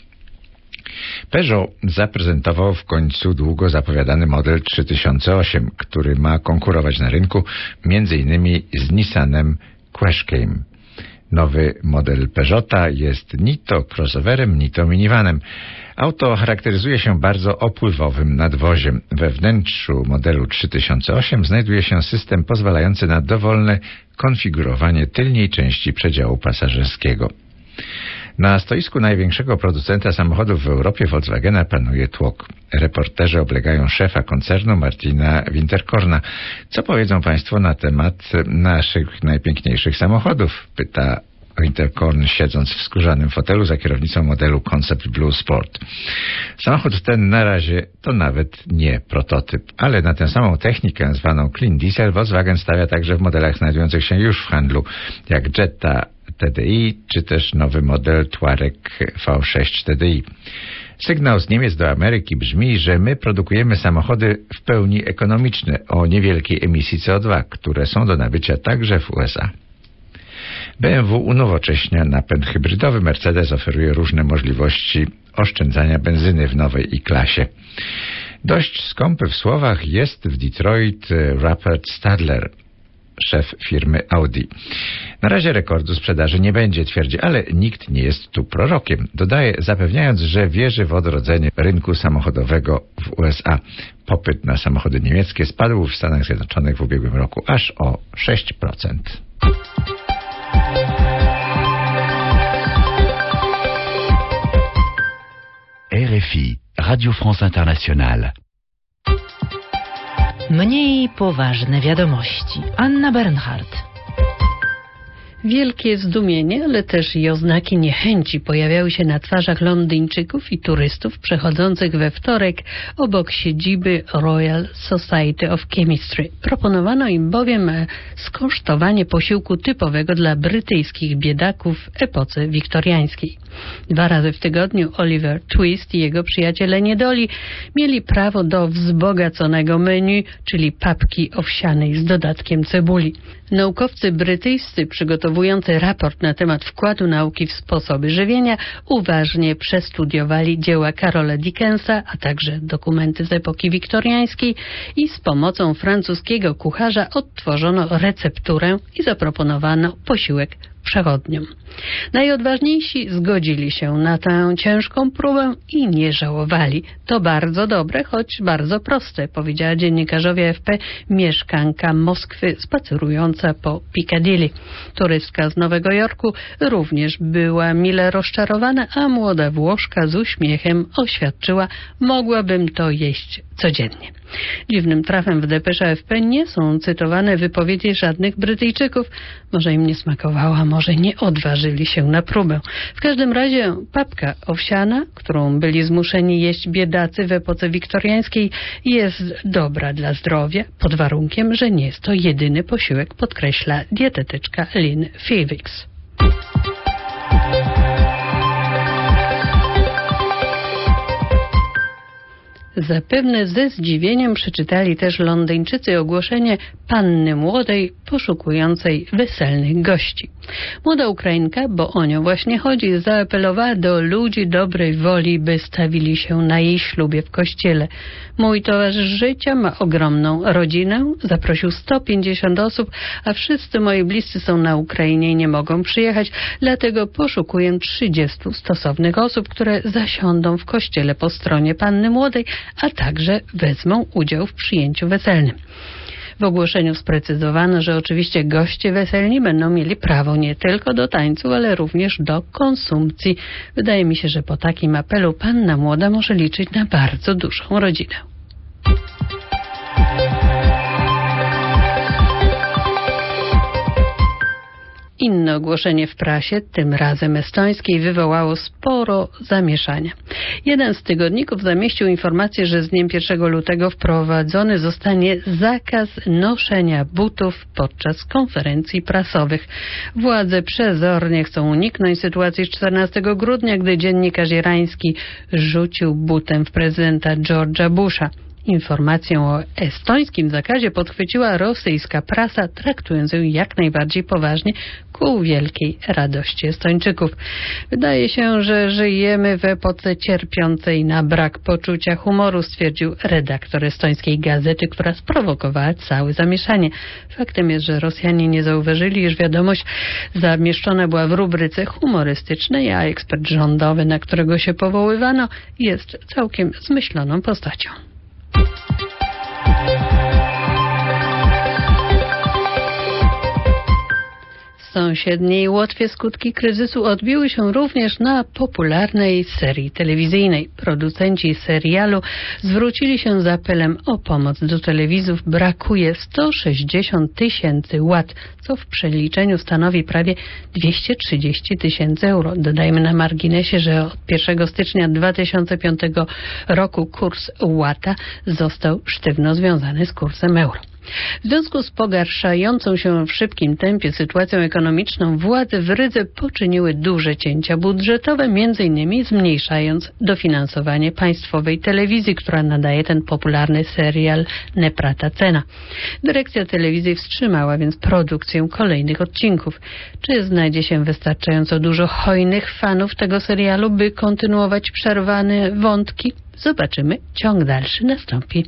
Peugeot zaprezentował w końcu długo zapowiadany model trzy tysiące osiem, który ma konkurować na rynku między innymi z Nissanem Qashqai. Nowy model Peugeota jest ni to crossoverem, ni to minivanem. Auto charakteryzuje się bardzo opływowym nadwoziem. We wnętrzu modelu trzy tysiące osiem znajduje się system pozwalający na dowolne konfigurowanie tylniej części przedziału pasażerskiego. Na stoisku największego producenta samochodów w Europie Volkswagena panuje tłok. Reporterzy oblegają szefa koncernu Martina Winterkorna. Co powiedzą Państwo na temat naszych najpiękniejszych samochodów? Pyta Winterkorn, siedząc w skórzanym fotelu za kierownicą modelu Concept Blue Sport. Samochód ten na razie to nawet nie prototyp, ale na tę samą technikę zwaną Clean Diesel Volkswagen stawia także w modelach znajdujących się już w handlu, jak Jetta T D I czy też nowy model Touareg V sześć T D I. Sygnał z Niemiec do Ameryki brzmi, że my produkujemy samochody w pełni ekonomiczne o niewielkiej emisji C O dwa, które są do nabycia także w U S A. B M W unowocześnia napęd hybrydowy, Mercedes oferuje różne możliwości oszczędzania benzyny w nowej I-klasie. Dość skąpy w słowach jest w Detroit Rupert Stadler, szef firmy Audi. Na razie rekordu sprzedaży nie będzie, twierdzi, ale nikt nie jest tu prorokiem. Dodaje, zapewniając, że wierzy w odrodzenie rynku samochodowego w U S A. Popyt na samochody niemieckie spadł w Stanach Zjednoczonych w ubiegłym roku aż o sześć procent. R F I, Radio France Internationale. Mniej poważne wiadomości. Anna Bernhardt. Wielkie zdumienie, ale też i oznaki niechęci pojawiały się na twarzach Londyńczyków i turystów przechodzących we wtorek obok siedziby Royal Society of Chemistry. Proponowano im bowiem skosztowanie posiłku typowego dla brytyjskich biedaków w epoce wiktoriańskiej. Dwa razy w tygodniu Oliver Twist i jego przyjaciele niedoli mieli prawo do wzbogaconego menu, czyli papki owsianej z dodatkiem cebuli. Naukowcy brytyjscy przygotowujący raport na temat wkładu nauki w sposoby żywienia uważnie przestudiowali dzieła Carola Dickensa, a także dokumenty z epoki wiktoriańskiej i z pomocą francuskiego kucharza odtworzono recepturę i zaproponowano posiłek przechodniom. Najodważniejsi zgodzili się na tę ciężką próbę i nie żałowali. To bardzo dobre, choć bardzo proste, powiedziała dziennikarzowi A F P mieszkanka Moskwy spacerująca po Piccadilly. Turystka z Nowego Jorku również była mile rozczarowana, a młoda Włoszka z uśmiechem oświadczyła: mogłabym to jeść codziennie. Dziwnym trafem w depeszy A F P nie są cytowane wypowiedzi żadnych Brytyjczyków. Może im nie smakowała, może nie odważyli się na próbę. W każdym razie papka owsiana, którą byli zmuszeni jeść biedacy w epoce wiktoriańskiej, jest dobra dla zdrowia, pod warunkiem, że nie jest to jedyny posiłek, podkreśla dietetyczka Lynn Fiewicz. Zapewne ze zdziwieniem przeczytali też Londyńczycy ogłoszenie panny młodej poszukującej weselnych gości. Młoda Ukrainka, bo o nią właśnie chodzi, zaapelowała do ludzi dobrej woli, by stawili się na jej ślubie w kościele. Mój towarzysz życia ma ogromną rodzinę, zaprosił sto pięćdziesiąt osób, a wszyscy moi bliscy są na Ukrainie i nie mogą przyjechać, dlatego poszukuję trzydziestu stosownych osób, które zasiądą w kościele po stronie panny młodej, a także wezmą udział w przyjęciu weselnym. W ogłoszeniu sprecyzowano, że oczywiście goście weselni będą mieli prawo nie tylko do tańcu, ale również do konsumpcji. Wydaje mi się, że po takim apelu panna młoda może liczyć na bardzo dużą rodzinę. Inne ogłoszenie w prasie, tym razem estońskiej, wywołało sporo zamieszania. Jeden z tygodników zamieścił informację, że z dniem pierwszego lutego wprowadzony zostanie zakaz noszenia butów podczas konferencji prasowych. Władze przezornie chcą uniknąć sytuacji z czternastego grudnia, gdy dziennikarz irański rzucił butem w prezydenta George'a Busha. Informację o estońskim zakazie podchwyciła rosyjska prasa, traktując ją jak najbardziej poważnie, ku wielkiej radości Estończyków. Wydaje się, że żyjemy w epoce cierpiącej na brak poczucia humoru, stwierdził redaktor estońskiej gazety, która sprowokowała całe zamieszanie. Faktem jest, że Rosjanie nie zauważyli, iż wiadomość zamieszczona była w rubryce humorystycznej, a ekspert rządowy, na którego się powoływano, jest całkiem zmyśloną postacią. W sąsiedniej Łotwie skutki kryzysu odbiły się również na popularnej serii telewizyjnej. Producenci serialu zwrócili się z apelem o pomoc. Do telewizów brakuje sto sześćdziesiąt tysięcy łat, co w przeliczeniu stanowi prawie dwieście trzydzieści tysięcy euro. Dodajmy na marginesie, że od pierwszego stycznia dwa tysiące piątego roku kurs łata został sztywno związany z kursem euro. W związku z pogarszającą się w szybkim tempie sytuacją ekonomiczną władze w Rydze poczyniły duże cięcia budżetowe, między innymi zmniejszając dofinansowanie państwowej telewizji, która nadaje ten popularny serial Neprata Cena. Dyrekcja telewizji wstrzymała więc produkcję kolejnych odcinków. Czy znajdzie się wystarczająco dużo hojnych fanów tego serialu, by kontynuować przerwane wątki? Zobaczymy. Ciąg dalszy nastąpi.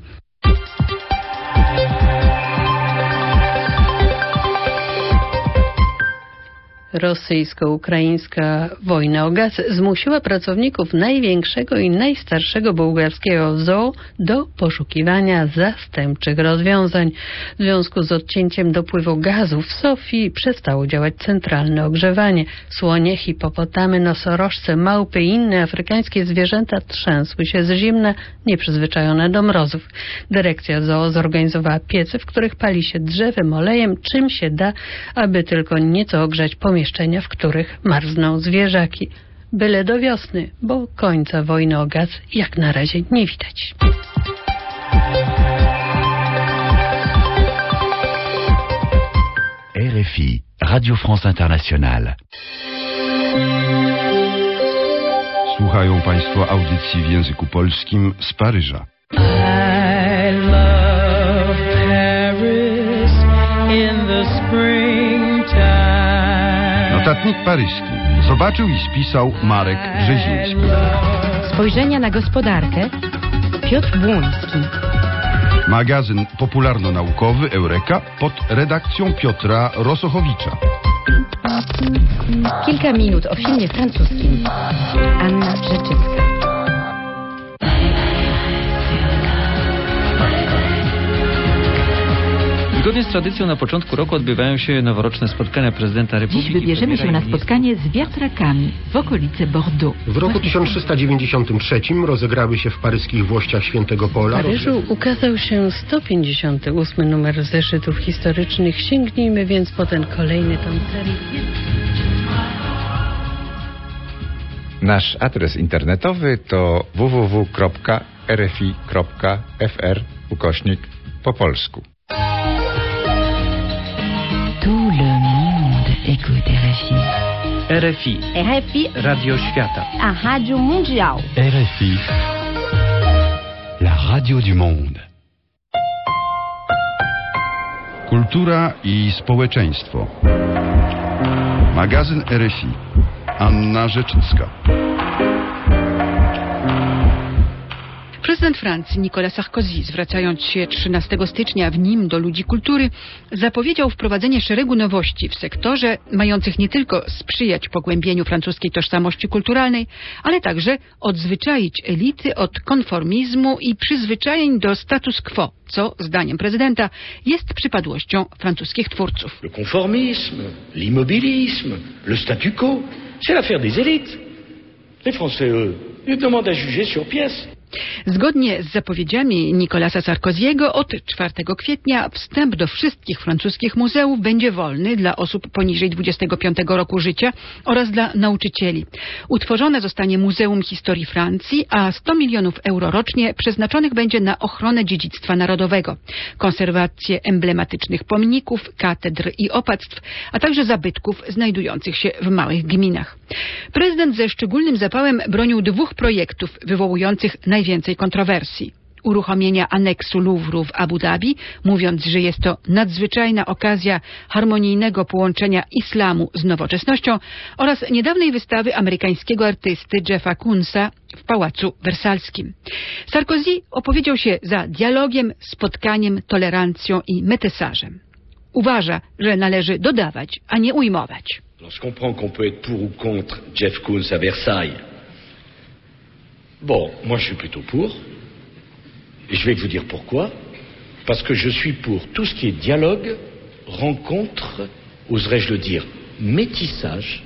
Rosyjsko-ukraińska wojna o gaz zmusiła pracowników największego i najstarszego bułgarskiego zoo do poszukiwania zastępczych rozwiązań. W związku z odcięciem dopływu gazu w Sofii przestało działać centralne ogrzewanie. Słonie, hipopotamy, nosorożce, małpy i inne afrykańskie zwierzęta trzęsły się z zimna, nieprzyzwyczajone do mrozów. Dyrekcja zoo zorganizowała piece, w których pali się drzewem, olejem, czym się da, aby tylko nieco ogrzać pomieszczenie, w których marzną zwierzaki. Byle do wiosny, bo końca wojny o gaz jak na razie nie widać. R F I, Radio France Internationale. Słuchają Państwo audycji w języku polskim z Paryża. I love Paris in the springtime. Notatnik paryski. Zobaczył i spisał Marek Brzeziński. Spojrzenia na gospodarkę Piotr Błoński. Magazyn popularno-naukowy Eureka pod redakcją Piotra Rosochowicza. Kilka minut o filmie francuskim. Anna Rzeczycka. Zgodnie z tradycją na początku roku odbywają się noworoczne spotkania prezydenta Republiki. Dziś wybierzemy się na spotkanie z wiatrakami w okolicy Bordeaux. W roku tysiąc trzysta dziewięćdziesiątym trzecim rozegrały się w paryskich Włościach Świętego Pola. W Paryżu ukazał się sto pięćdziesiąty ósmy numer zeszytów historycznych. Sięgnijmy więc po ten kolejny tom serii. Nasz adres internetowy to w w w kropka r f i kropka f r ukośnik po polsku. Tout le monde écoute R F I. R F I. R F I. Radio Świata. A Rádio Mundial. R F I. La radio du monde. Kultura i społeczeństwo. Magazyn R F I. Anna Rzeczycka. Prezydent Francji Nicolas Sarkozy, zwracając się trzynastego stycznia w nim do ludzi kultury, zapowiedział wprowadzenie szeregu nowości w sektorze, mających nie tylko sprzyjać pogłębieniu francuskiej tożsamości kulturalnej, ale także odzwyczaić elity od konformizmu i przyzwyczajeń do status quo, co, zdaniem prezydenta, jest przypadłością francuskich twórców. Le conformisme, l'immobilisme, le statu quo, c'est l'affaire des élites. Les Français, eux, ils demandent à juger sur pièce. Zgodnie z zapowiedziami Nicolasa Sarkozy'ego od czwartego kwietnia wstęp do wszystkich francuskich muzeów będzie wolny dla osób poniżej dwudziestego piątego roku życia oraz dla nauczycieli. Utworzone zostanie Muzeum Historii Francji, a sto milionów euro rocznie przeznaczonych będzie na ochronę dziedzictwa narodowego, konserwację emblematycznych pomników, katedr i opactw, a także zabytków znajdujących się w małych gminach. Prezydent ze szczególnym zapałem bronił dwóch projektów wywołujących najwięcej kontrowersji. Uruchomienia aneksu Louvru w Abu Dhabi, mówiąc, że jest to nadzwyczajna okazja harmonijnego połączenia islamu z nowoczesnością, oraz niedawnej wystawy amerykańskiego artysty Jeffa Koonsa w Pałacu Wersalskim. Sarkozy opowiedział się za dialogiem, spotkaniem, tolerancją i metesażem. Uważa, że należy dodawać, a nie ujmować. Alors, je comprends qu'on peut être pour ou contre Jeff Koons à Versailles. Bon, moi je suis plutôt pour. Et je vais vous dire pourquoi. Parce que je suis pour tout ce qui est dialogue, rencontre, oserais-je le dire, métissage,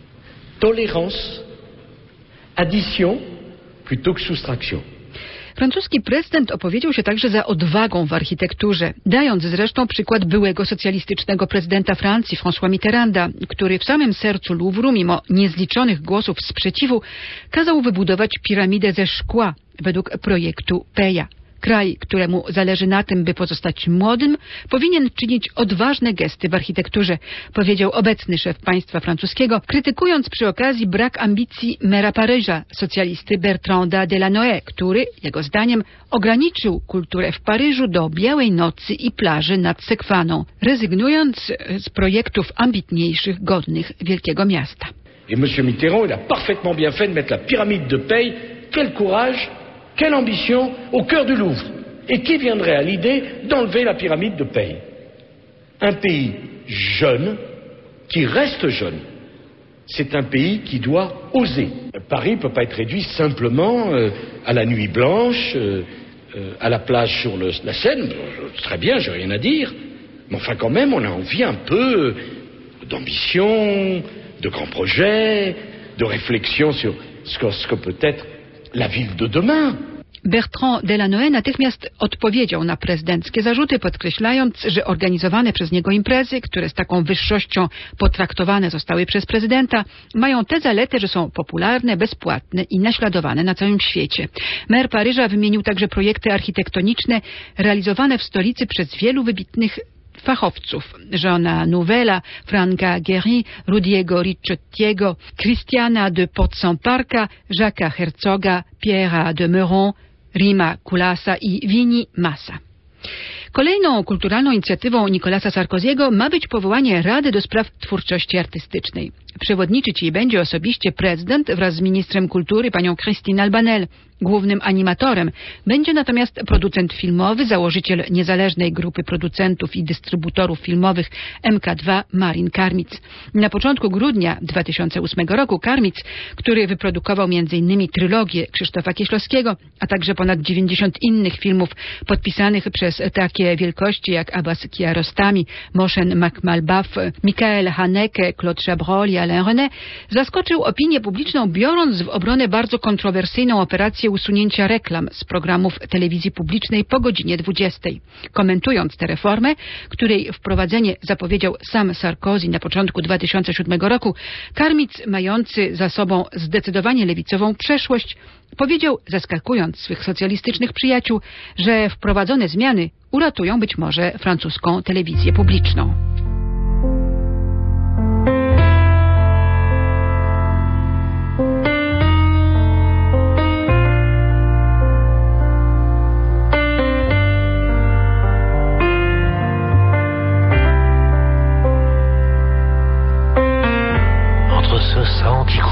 tolérance, addition, plutôt que soustraction. Francuski prezydent opowiedział się także za odwagą w architekturze, dając zresztą przykład byłego socjalistycznego prezydenta Francji François Mitterranda, który w samym sercu Louvru, mimo niezliczonych głosów sprzeciwu, kazał wybudować piramidę ze szkła według projektu Peja. Kraj, któremu zależy na tym, by pozostać młodym, powinien czynić odważne gesty w architekturze, powiedział obecny szef państwa francuskiego, krytykując przy okazji brak ambicji mera Paryża, socjalisty Bertranda Delanoë, który, jego zdaniem, ograniczył kulturę w Paryżu do białej nocy i plaży nad Sekwaną, rezygnując z projektów ambitniejszych, godnych wielkiego miasta. Et monsieur Mitterrand, il a parfaitement bien fait de mettre la pyramide de Peille. Quel courage! Quelle ambition au cœur du Louvre. Et qui viendrait à l'idée d'enlever la pyramide de Peille? Un pays jeune, qui reste jeune. C'est un pays qui doit oser. Paris ne peut pas être réduit simplement euh, à la nuit blanche, euh, euh, à la plage sur le, la Seine. Très bien, j'ai rien à dire. Mais enfin quand même, on a envie un peu d'ambition, de grands projets, de réflexion sur ce que, ce que peut être la ville de demain. Bertrand Delanoë natychmiast odpowiedział na prezydenckie zarzuty, podkreślając, że organizowane przez niego imprezy, które z taką wyższością potraktowane zostały przez prezydenta, mają tę zaletę, że są popularne, bezpłatne i naśladowane na całym świecie. Mer Paryża wymienił także projekty architektoniczne realizowane w stolicy przez wielu wybitnych fachowców. Żona Nouvella, Franca Gehry, Rudiego Riccottiego, Christiana de Port-Saint-Parca, Jacques'a Herzoga, Pierre'a de Meuron, Rima Kulasa i Vini Massa. Kolejną kulturalną inicjatywą Nicolasa Sarkozy'ego ma być powołanie Rady do Spraw Twórczości Artystycznej. Przewodniczyć jej będzie osobiście prezydent wraz z ministrem kultury panią Christine Albanel. Głównym animatorem będzie natomiast producent filmowy, założyciel niezależnej grupy producentów i dystrybutorów filmowych M K dwa Marin Karmitz. Na początku grudnia dwa tysiące ósmego roku Karmitz, który wyprodukował między innymi trylogię Krzysztofa Kieślowskiego, a także ponad dziewięćdziesiąt innych filmów podpisanych przez takie wielkości jak Abbas Kiarostami, Moshen Makhmalbaf, Michael Haneke, Claude Chabrol i Alain René, zaskoczył opinię publiczną, biorąc w obronę bardzo kontrowersyjną operację usunięcia reklam z programów telewizji publicznej po godzinie dwudziestej. Komentując tę reformę, której wprowadzenie zapowiedział sam Sarkozy na początku dwa tysiące siódmego roku, Karmitz, mający za sobą zdecydowanie lewicową przeszłość, powiedział, zaskakując swych socjalistycznych przyjaciół, że wprowadzone zmiany uratują być może francuską telewizję publiczną.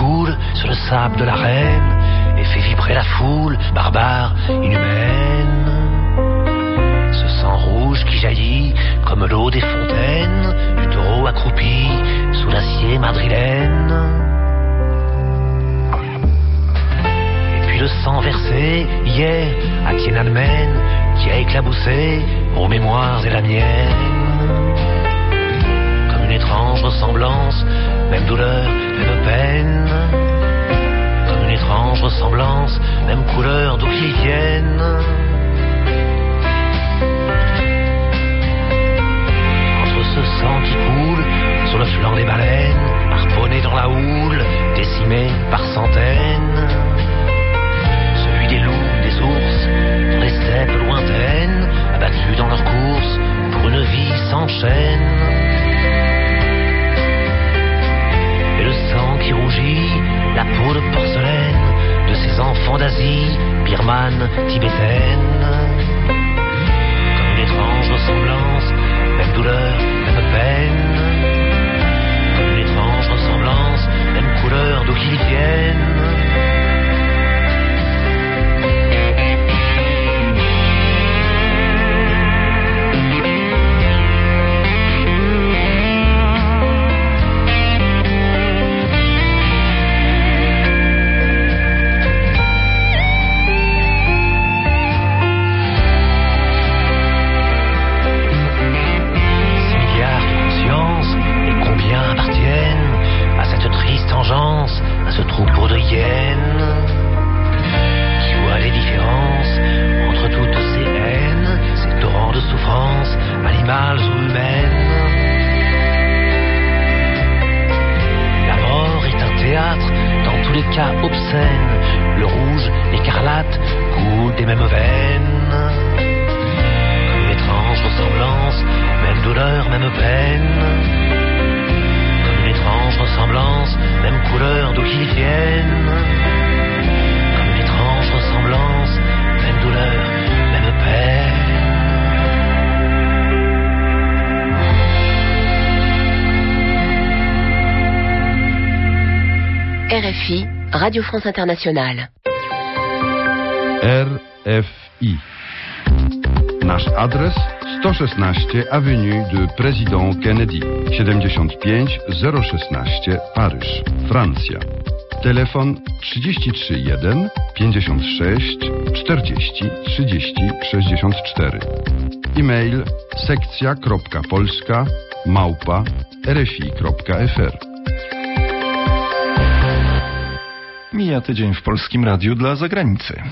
coule sur le sable de l'arène et fait vibrer la foule barbare, inhumaine. Ce sang rouge qui jaillit comme l'eau des fontaines du taureau accroupi sous l'acier madrilène. Et puis le sang versé hier à Tiananmen qui a éclaboussé vos mémoires et la mienne. Comme une étrange ressemblance, même douleur, même peine. Comme une étrange ressemblance, même couleur d'où qu'ils viennent. Entre ce sang qui coule sur le flanc des baleines, harponné dans la houle, décimé par centaines. Celui des loups, des ours, dans les steppes lointaines, abattus dans leur course pour une vie sans chaîne. Et le sang qui rougit, la peau de porcelaine de ces enfants d'Asie, birmane, tibétaine. Comme une étrange ressemblance, même douleur, même peine. Comme une étrange ressemblance, même couleur d'où qu'ils viennent. À ce troupeau de hyènes qui voit les différences entre toutes ces haines, ces torrents de souffrance, animales ou humaines. La mort est un théâtre, dans tous les cas obscènes. Le rouge, l'écarlate coulent des mêmes veines. Comme une étrange ressemblance, même douleur, même peine. Étrange ressemblance, même couleur d'où qu'ils viennent. Comme une étrange ressemblance, même douleur, même peine. R F I, Radio France Internationale. R F I. Nasz adres sto szesnaście Avenue de Président Kennedy, siedemdziesiąt pięć zero szesnaście Paryż, Francja. Telefon trzydzieści trzy jeden pięćdziesiąt sześć czterdzieści trzydzieści sześćdziesiąt cztery. E-mail sekcja kropka polska małpa rfi kropka f r. Mija tydzień w Polskim Radiu dla zagranicy.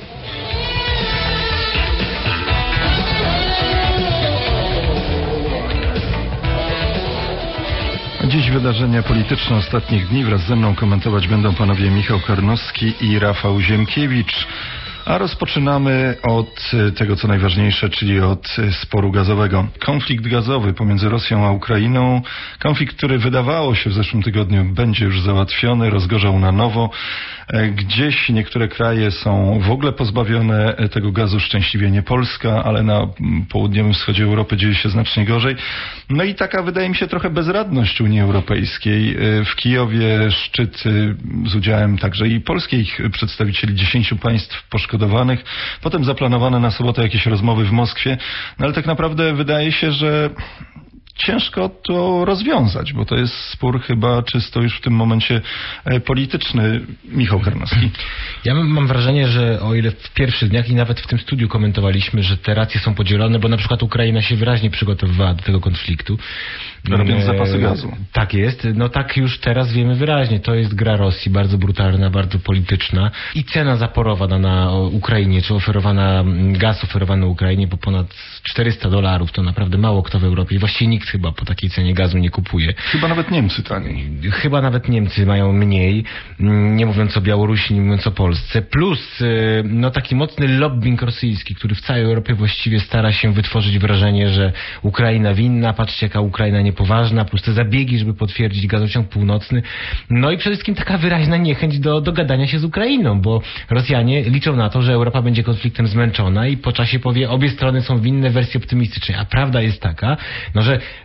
Dziś wydarzenia polityczne ostatnich dni. Wraz ze mną komentować będą panowie Michał Karnowski i Rafał Ziemkiewicz. A rozpoczynamy od tego, co najważniejsze, czyli od sporu gazowego. Konflikt gazowy pomiędzy Rosją a Ukrainą. Konflikt, który wydawało się w zeszłym tygodniu będzie już załatwiony, rozgorzał na nowo. Gdzieś niektóre kraje są w ogóle pozbawione tego gazu, szczęśliwie nie Polska, ale na południowym wschodzie Europy dzieje się znacznie gorzej. No i taka, wydaje mi się, trochę bezradność Unii Europejskiej. W Kijowie szczyt z udziałem także i polskich przedstawicieli dziesięciu państw poszkodowanych. Potem zaplanowane na sobotę jakieś rozmowy w Moskwie. No ale tak naprawdę wydaje się, że ciężko to rozwiązać, bo to jest spór chyba czysto już w tym momencie polityczny. Michał Karnowski. Ja mam wrażenie, że o ile w pierwszych dniach i nawet w tym studiu komentowaliśmy, że te racje są podzielone, bo na przykład Ukraina się wyraźnie przygotowywała do tego konfliktu. Robiąc zapasy gazu. Tak jest. No tak już teraz wiemy wyraźnie. To jest gra Rosji, bardzo brutalna, bardzo polityczna. I cena zaporowa na, na Ukrainie, czy oferowana gaz oferowany Ukrainie po ponad czterysta dolarów, to naprawdę mało kto w Europie, właściwie nikt chyba po takiej cenie gazu nie kupuje. Chyba nawet Niemcy taniej. Chyba nawet Niemcy mają mniej, nie mówiąc o Białorusi, nie mówiąc o Polsce. Plus no taki mocny lobbying rosyjski, który w całej Europie właściwie stara się wytworzyć wrażenie, że Ukraina winna, patrzcie jaka Ukraina niepoważna, plus te zabiegi, żeby potwierdzić gazociąg północny. No i przede wszystkim taka wyraźna niechęć do dogadania się z Ukrainą, bo Rosjanie liczą na to, że Europa będzie konfliktem zmęczona i po czasie powie, obie strony są winne w wersji optymistycznej. A prawda jest taka, no że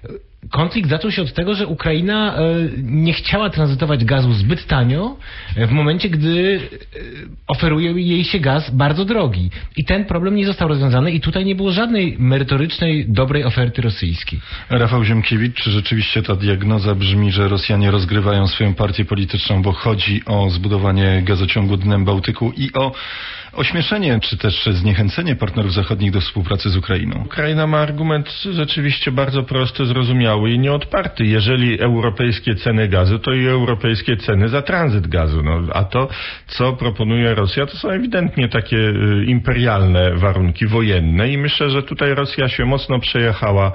konflikt zaczął się od tego, że Ukraina nie chciała tranzytować gazu zbyt tanio w momencie, gdy oferuje jej się gaz bardzo drogi. I ten problem nie został rozwiązany i tutaj nie było żadnej merytorycznej, dobrej oferty rosyjskiej. Rafał Ziemkiewicz, czy rzeczywiście ta diagnoza brzmi, że Rosjanie rozgrywają swoją partię polityczną, bo chodzi o zbudowanie gazociągu dnem Bałtyku i o ośmieszenie, czy też zniechęcenie partnerów zachodnich do współpracy z Ukrainą? Ukraina ma argument rzeczywiście bardzo prosty, zrozumiały i nieodparty. Jeżeli europejskie ceny gazu, to i europejskie ceny za tranzyt gazu. No, a to, co proponuje Rosja, to są ewidentnie takie y, imperialne warunki wojenne i myślę, że tutaj Rosja się mocno przejechała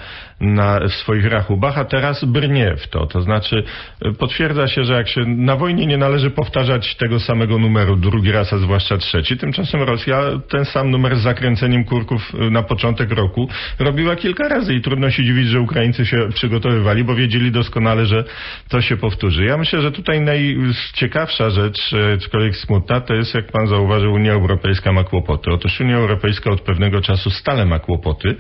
na swoich rachubach, a teraz brnie w to. To znaczy y, potwierdza się, że jak się na wojnie nie należy powtarzać tego samego numeru drugi raz, a zwłaszcza trzeci. Tymczasem Rosja ten sam numer z zakręceniem kurków na początek roku robiła kilka razy i trudno się dziwić, że Ukraińcy się przygotowywali, bo wiedzieli doskonale, że to się powtórzy. Ja myślę, że tutaj najciekawsza rzecz, aczkolwiek smutna, to jest, jak pan zauważył, Unia Europejska ma kłopoty. Otóż Unia Europejska od pewnego czasu stale ma kłopoty,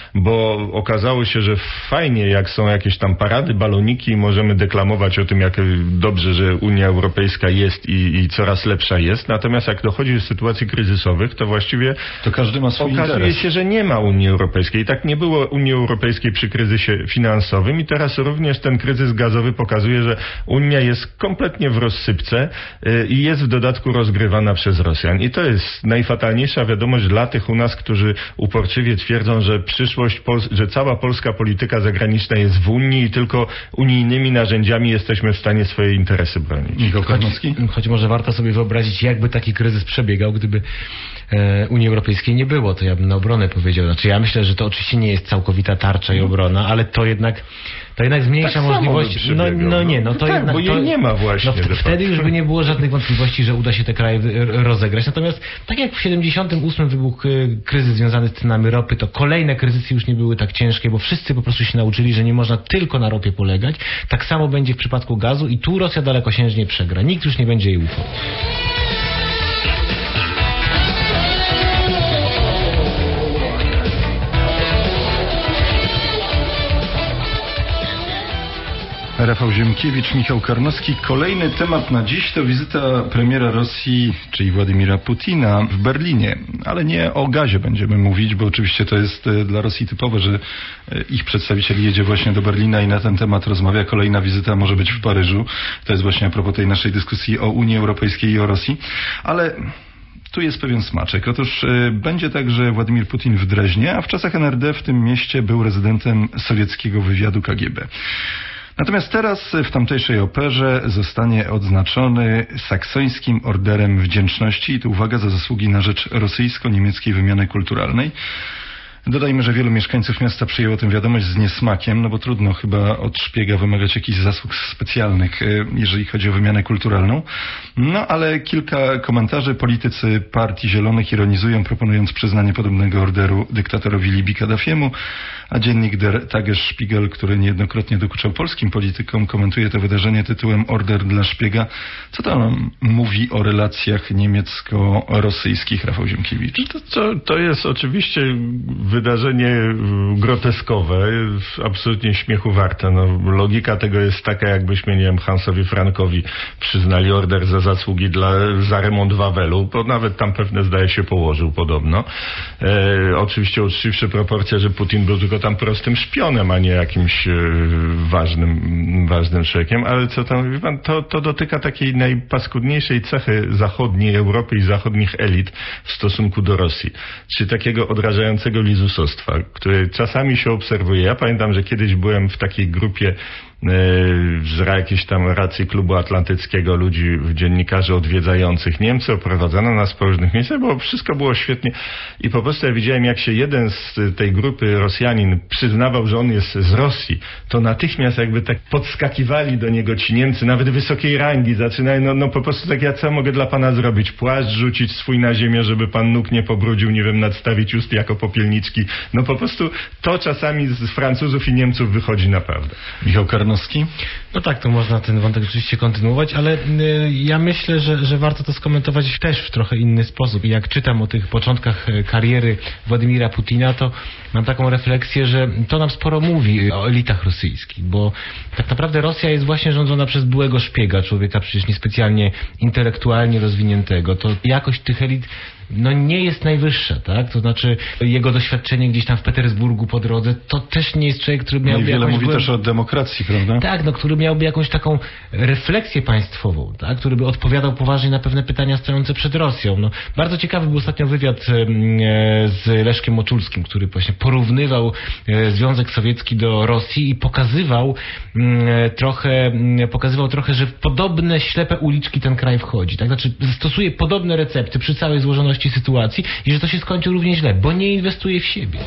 bo okazało się, że fajnie, jak są jakieś tam parady, baloniki i możemy deklamować o tym, jak dobrze, że Unia Europejska jest i, i coraz lepsza jest. Natomiast jak dochodzi do sytuacji kryzysowych, to właściwie to każdy ma swój okazuje interes. się, że nie ma Unii Europejskiej. I tak nie było Unii Europejskiej przy kryzysie finansowym i teraz również ten kryzys gazowy pokazuje, że Unia jest kompletnie w rozsypce yy, i jest w dodatku rozgrywana przez Rosjan. I to jest najfatalniejsza wiadomość dla tych u nas, którzy uporczywie twierdzą, że przyszłość, Pol- że cała polska polityka zagraniczna jest w Unii i tylko unijnymi narzędziami jesteśmy w stanie swoje interesy bronić. Michał Karnowski? Choć, choć może warto sobie wyobrazić, jakby taki kryzys przebiegał, gdyby e, Unii Europejskiej nie było, to ja bym na obronę powiedział. Znaczy ja myślę, że to oczywiście nie jest całkowita tarcza i obrona, ale to jednak to jednak zmniejsza tak możliwości. No, no nie, no to tak, jednak, bo jej to, nie ma właśnie. No, wtedy już by nie było żadnych wątpliwości, że uda się te kraje rozegrać. Natomiast tak jak w siedemdziesiątym ósmym wybuchł kryzys związany z cenami ropy, to kolejne kryzysy już nie były tak ciężkie, bo wszyscy po prostu się nauczyli, że nie można tylko na ropie polegać. Tak samo będzie w przypadku gazu i tu Rosja dalekosiężnie przegra. Nikt już nie będzie jej ufał. Rafał Ziemkiewicz, Michał Karnowski. Kolejny temat na dziś to wizyta premiera Rosji, czyli Władimira Putina w Berlinie. Ale nie o gazie będziemy mówić, bo oczywiście to jest dla Rosji typowe, że ich przedstawiciel jedzie właśnie do Berlina i na ten temat rozmawia. Kolejna wizyta może być w Paryżu. To jest właśnie a propos tej naszej dyskusji o Unii Europejskiej i o Rosji. Ale tu jest pewien smaczek. Otóż y, będzie tak, że Władimir Putin w Dreźnie, a w czasach N R D w tym mieście był rezydentem sowieckiego wywiadu K G B. Natomiast teraz w tamtejszej operze zostanie odznaczony saksońskim orderem wdzięczności i tu uwaga, za zasługi na rzecz rosyjsko-niemieckiej wymiany kulturalnej. Dodajmy, że wielu mieszkańców miasta przyjęło tę wiadomość z niesmakiem, no bo trudno chyba od szpiega wymagać jakichś zasług specjalnych, jeżeli chodzi o wymianę kulturalną. No ale kilka komentarzy. Politycy Partii Zielonych ironizują, proponując przyznanie podobnego orderu dyktatorowi Libii Kaddafiemu, a dziennik Der Tagesspiegel, który niejednokrotnie dokuczał polskim politykom, komentuje to wydarzenie tytułem Order dla szpiega. Co to nam mówi o relacjach niemiecko-rosyjskich, Rafał Ziemkiewicz? To, to, to jest oczywiście wydarzenie groteskowe, absolutnie śmiechu warte. No, logika tego jest taka, jakbyśmy, nie wiem, Hansowi Frankowi przyznali order za zasługi dla, za remont Wawelu, bo nawet tam pewne, zdaje się, położył podobno. E, oczywiście uczciwsze proporcje, że Putin był tylko tam prostym szpionem, a nie jakimś e, ważnym, ważnym człowiekiem, ale co tam, wie pan, to, to dotyka takiej najpaskudniejszej cechy zachodniej Europy i zachodnich elit w stosunku do Rosji, czyli takiego odrażającego lizusostwa, które czasami się obserwuje. Ja pamiętam, że kiedyś byłem w takiej grupie z jakiejś tam racji Klubu Atlantyckiego, ludzi, dziennikarzy odwiedzających Niemcy, oprowadzono nas po różnych miejscach, bo wszystko było świetnie i po prostu ja widziałem, jak się jeden z tej grupy Rosjanin przyznawał, że on jest z Rosji, to natychmiast jakby tak podskakiwali do niego ci Niemcy, nawet wysokiej rangi, zaczynają, no, no po prostu tak, ja co mogę dla pana zrobić? Płaszcz rzucić swój na ziemię, żeby pan nóg nie pobrudził, nie wiem, nadstawić ust jako popielniczki. No po prostu to czasami z Francuzów i Niemców wychodzi naprawdę. Michał Karnowski Karnowski? No tak, to można ten wątek rzeczywiście kontynuować, ale y, ja myślę, że, że warto to skomentować też w trochę inny sposób. I jak czytam o tych początkach kariery Władimira Putina, to mam taką refleksję, że to nam sporo mówi o elitach rosyjskich, bo tak naprawdę Rosja jest właśnie rządzona przez byłego szpiega, człowieka przecież niespecjalnie intelektualnie rozwiniętego. To jakość tych elit no nie jest najwyższa, tak? To znaczy jego doświadczenie gdzieś tam w Petersburgu po drodze, to też nie jest człowiek, który miałby no i wiele jakąś... mówi głęb... też o demokracji, prawda? Tak, no który miałby jakąś taką refleksję państwową, tak? Który by odpowiadał poważnie na pewne pytania stojące przed Rosją. No, bardzo ciekawy był ostatnio wywiad e, z Leszkiem Moczulskim, który właśnie porównywał e, Związek Sowiecki do Rosji i pokazywał e, trochę, e, pokazywał trochę, że w podobne ślepe uliczki ten kraj wchodzi, tak? Znaczy stosuje podobne recepty przy całej złożoności sytuacji i że to się skończy równie źle, bo nie inwestuje w siebie.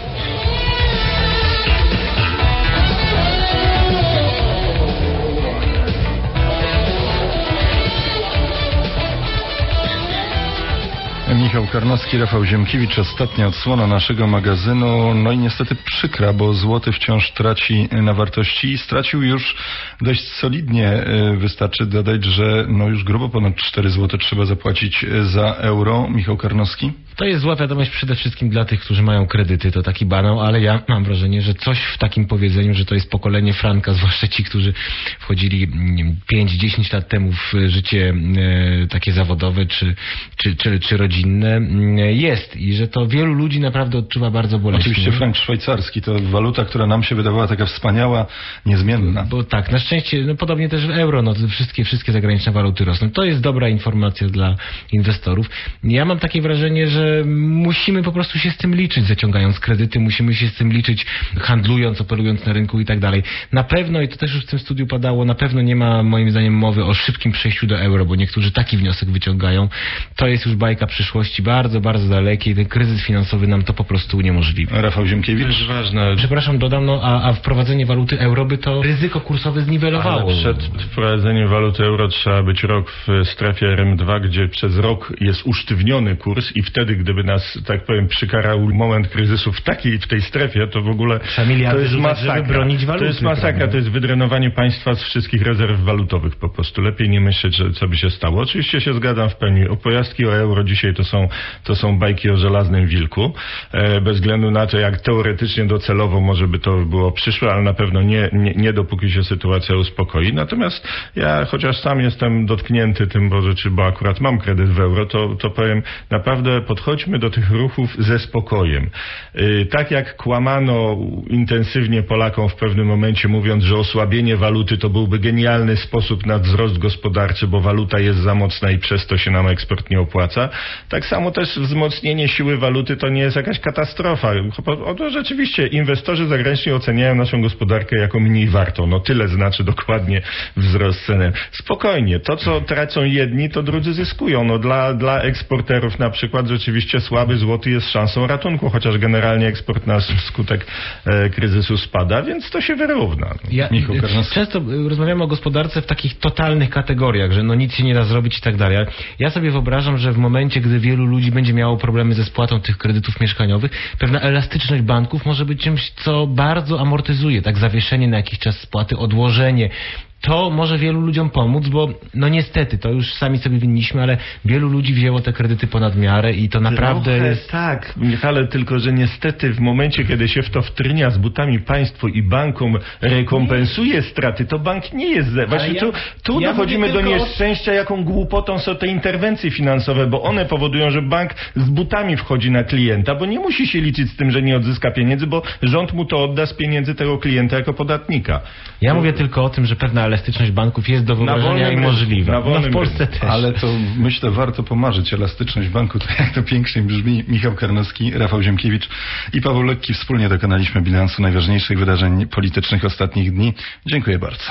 Michał Karnowski, Rafał Ziemkiewicz, ostatnia odsłona naszego magazynu. No i niestety przykra, bo złoty wciąż traci na wartości i stracił już dość solidnie. Wystarczy dodać, że no już grubo ponad cztery złote trzeba zapłacić za euro. Michał Karnowski? To jest zła wiadomość przede wszystkim dla tych, którzy mają kredyty. To taki banał, ale ja mam wrażenie, że coś w takim powiedzeniu, że to jest pokolenie Franka, zwłaszcza ci, którzy wchodzili pięć dziesięć lat temu w życie e, takie zawodowe czy, czy, czy, czy rodzinne, e, jest i że to wielu ludzi naprawdę odczuwa bardzo boleśnie. Oczywiście frank szwajcarski to waluta, która nam się wydawała taka wspaniała, niezmienna. Bo tak, na szczęście, no podobnie też w euro, no wszystkie, wszystkie zagraniczne waluty rosną. To jest dobra informacja dla inwestorów. Ja mam takie wrażenie, że musimy po prostu się z tym liczyć, zaciągając kredyty, musimy się z tym liczyć, handlując, operując na rynku i tak dalej. Na pewno, i to też już w tym studiu padało, na pewno nie ma moim zdaniem mowy o szybkim przejściu do euro, bo niektórzy taki wniosek wyciągają. To jest już bajka przyszłości, bardzo, bardzo dalekiej. Ten kryzys finansowy nam to po prostu uniemożliwi. Rafał Ziemkiewicz? To jest ważne. Przepraszam, dodam, no, a, a wprowadzenie waluty euro by to ryzyko kursowe zniwelowało. Ale przed wprowadzeniem waluty euro trzeba być rok w strefie R M dwa, gdzie przez rok jest usztywniony kurs i wtedy, gdyby nas, tak powiem, przykarał moment kryzysu w takiej, w tej strefie, to w ogóle to jest masakra. Bronić waluty, to jest masakra, prawda? To jest wydrenowanie państwa z wszystkich rezerw walutowych po prostu. Lepiej nie myśleć, że, co by się stało. Oczywiście się zgadzam w pełni. O pojazdki o euro dzisiaj to są, to są bajki o żelaznym wilku. E, bez względu na to, jak teoretycznie docelowo może by to było przyszłe, ale na pewno nie, nie, nie dopóki się sytuacja uspokoi. Natomiast ja, chociaż sam jestem dotknięty tym, bo rzeczy, bo akurat mam kredyt w euro, to, to powiem, naprawdę podchodźmy do tych ruchów ze spokojem. Yy, tak jak kłamano intensywnie Polakom w pewnym momencie, mówiąc, że osłabienie waluty to byłby genialny sposób na wzrost gospodarczy, bo waluta jest za mocna i przez to się nam eksport nie opłaca. Tak samo też wzmocnienie siły waluty to nie jest jakaś katastrofa. Oto rzeczywiście inwestorzy zagraniczni oceniają naszą gospodarkę jako mniej wartą. No tyle znaczy dokładnie wzrost ceny. Spokojnie. To, co tracą jedni, to drudzy zyskują. No dla, dla eksporterów na przykład rzeczywiście słaby złoty jest szansą ratunku, chociaż generalnie eksport nasz wskutek e, kryzysu spada, więc to się wyrówna. Ja, często rozmawiamy o gospodarce w takich totalnych kategoriach, że no nic się nie da zrobić i tak dalej. Ja sobie wyobrażam, że w momencie, gdy wielu ludzi będzie miało problemy ze spłatą tych kredytów mieszkaniowych, pewna elastyczność banków może być czymś, co bardzo amortyzuje, tak zawieszenie na jakiś czas spłaty, odłożenie. To może wielu ludziom pomóc, bo no niestety, to już sami sobie winniśmy, ale wielu ludzi wzięło te kredyty ponad miarę i to naprawdę Trochę jest... Tak, Michale, tylko że niestety w momencie, kiedy się w to wtrynia z butami państwo i bankom rekompensuje straty, to bank nie jest... Ze... Właśnie ja, tu, tu ja dochodzimy do nieszczęścia, jaką głupotą są te interwencje finansowe, bo one powodują, że bank z butami wchodzi na klienta, bo nie musi się liczyć z tym, że nie odzyska pieniędzy, bo rząd mu to odda z pieniędzy tego klienta jako podatnika. Ja to... mówię tylko o tym, że pewna elastyczność banków jest do wyobrażenia i możliwa. Na no w Polsce też. Ale to myślę warto pomarzyć. Elastyczność banku, to jak to pięknie brzmi. Michał Karnowski, Rafał Ziemkiewicz i Paweł Lekki wspólnie dokonaliśmy bilansu najważniejszych wydarzeń politycznych ostatnich dni. Dziękuję bardzo.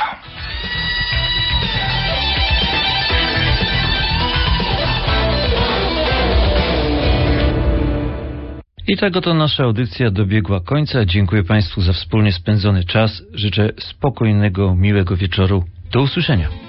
I tak oto nasza audycja dobiegła końca. Dziękuję Państwu za wspólnie spędzony czas. Życzę spokojnego, miłego wieczoru. Do usłyszenia.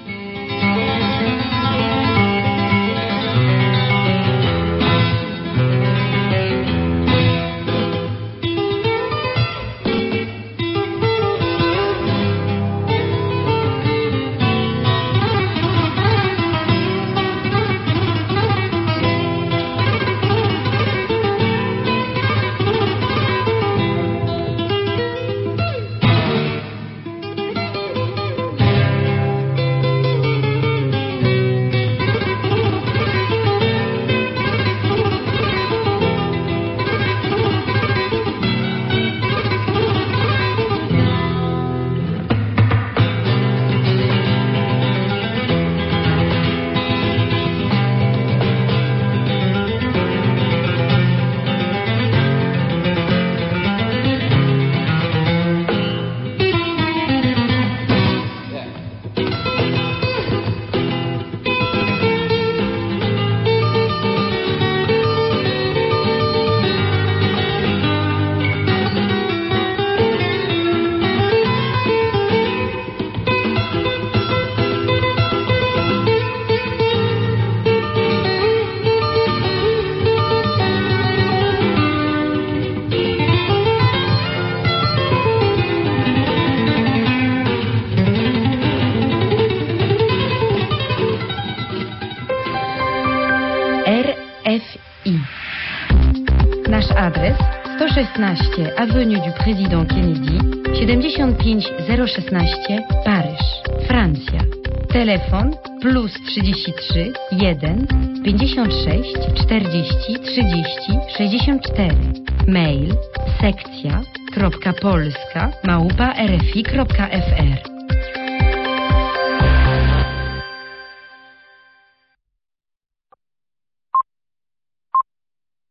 R F I. Nasz adres sto szesnaście Avenue du Président Kennedy, siedemdziesiąt pięć zero szesnaście Paryż, Francja. Telefon plus trzydzieści trzy jeden pięćdziesiąt sześć czterdzieści trzydzieści sześćdziesiąt cztery. Mail sekcja kropka polska małpa rfi kropka f r.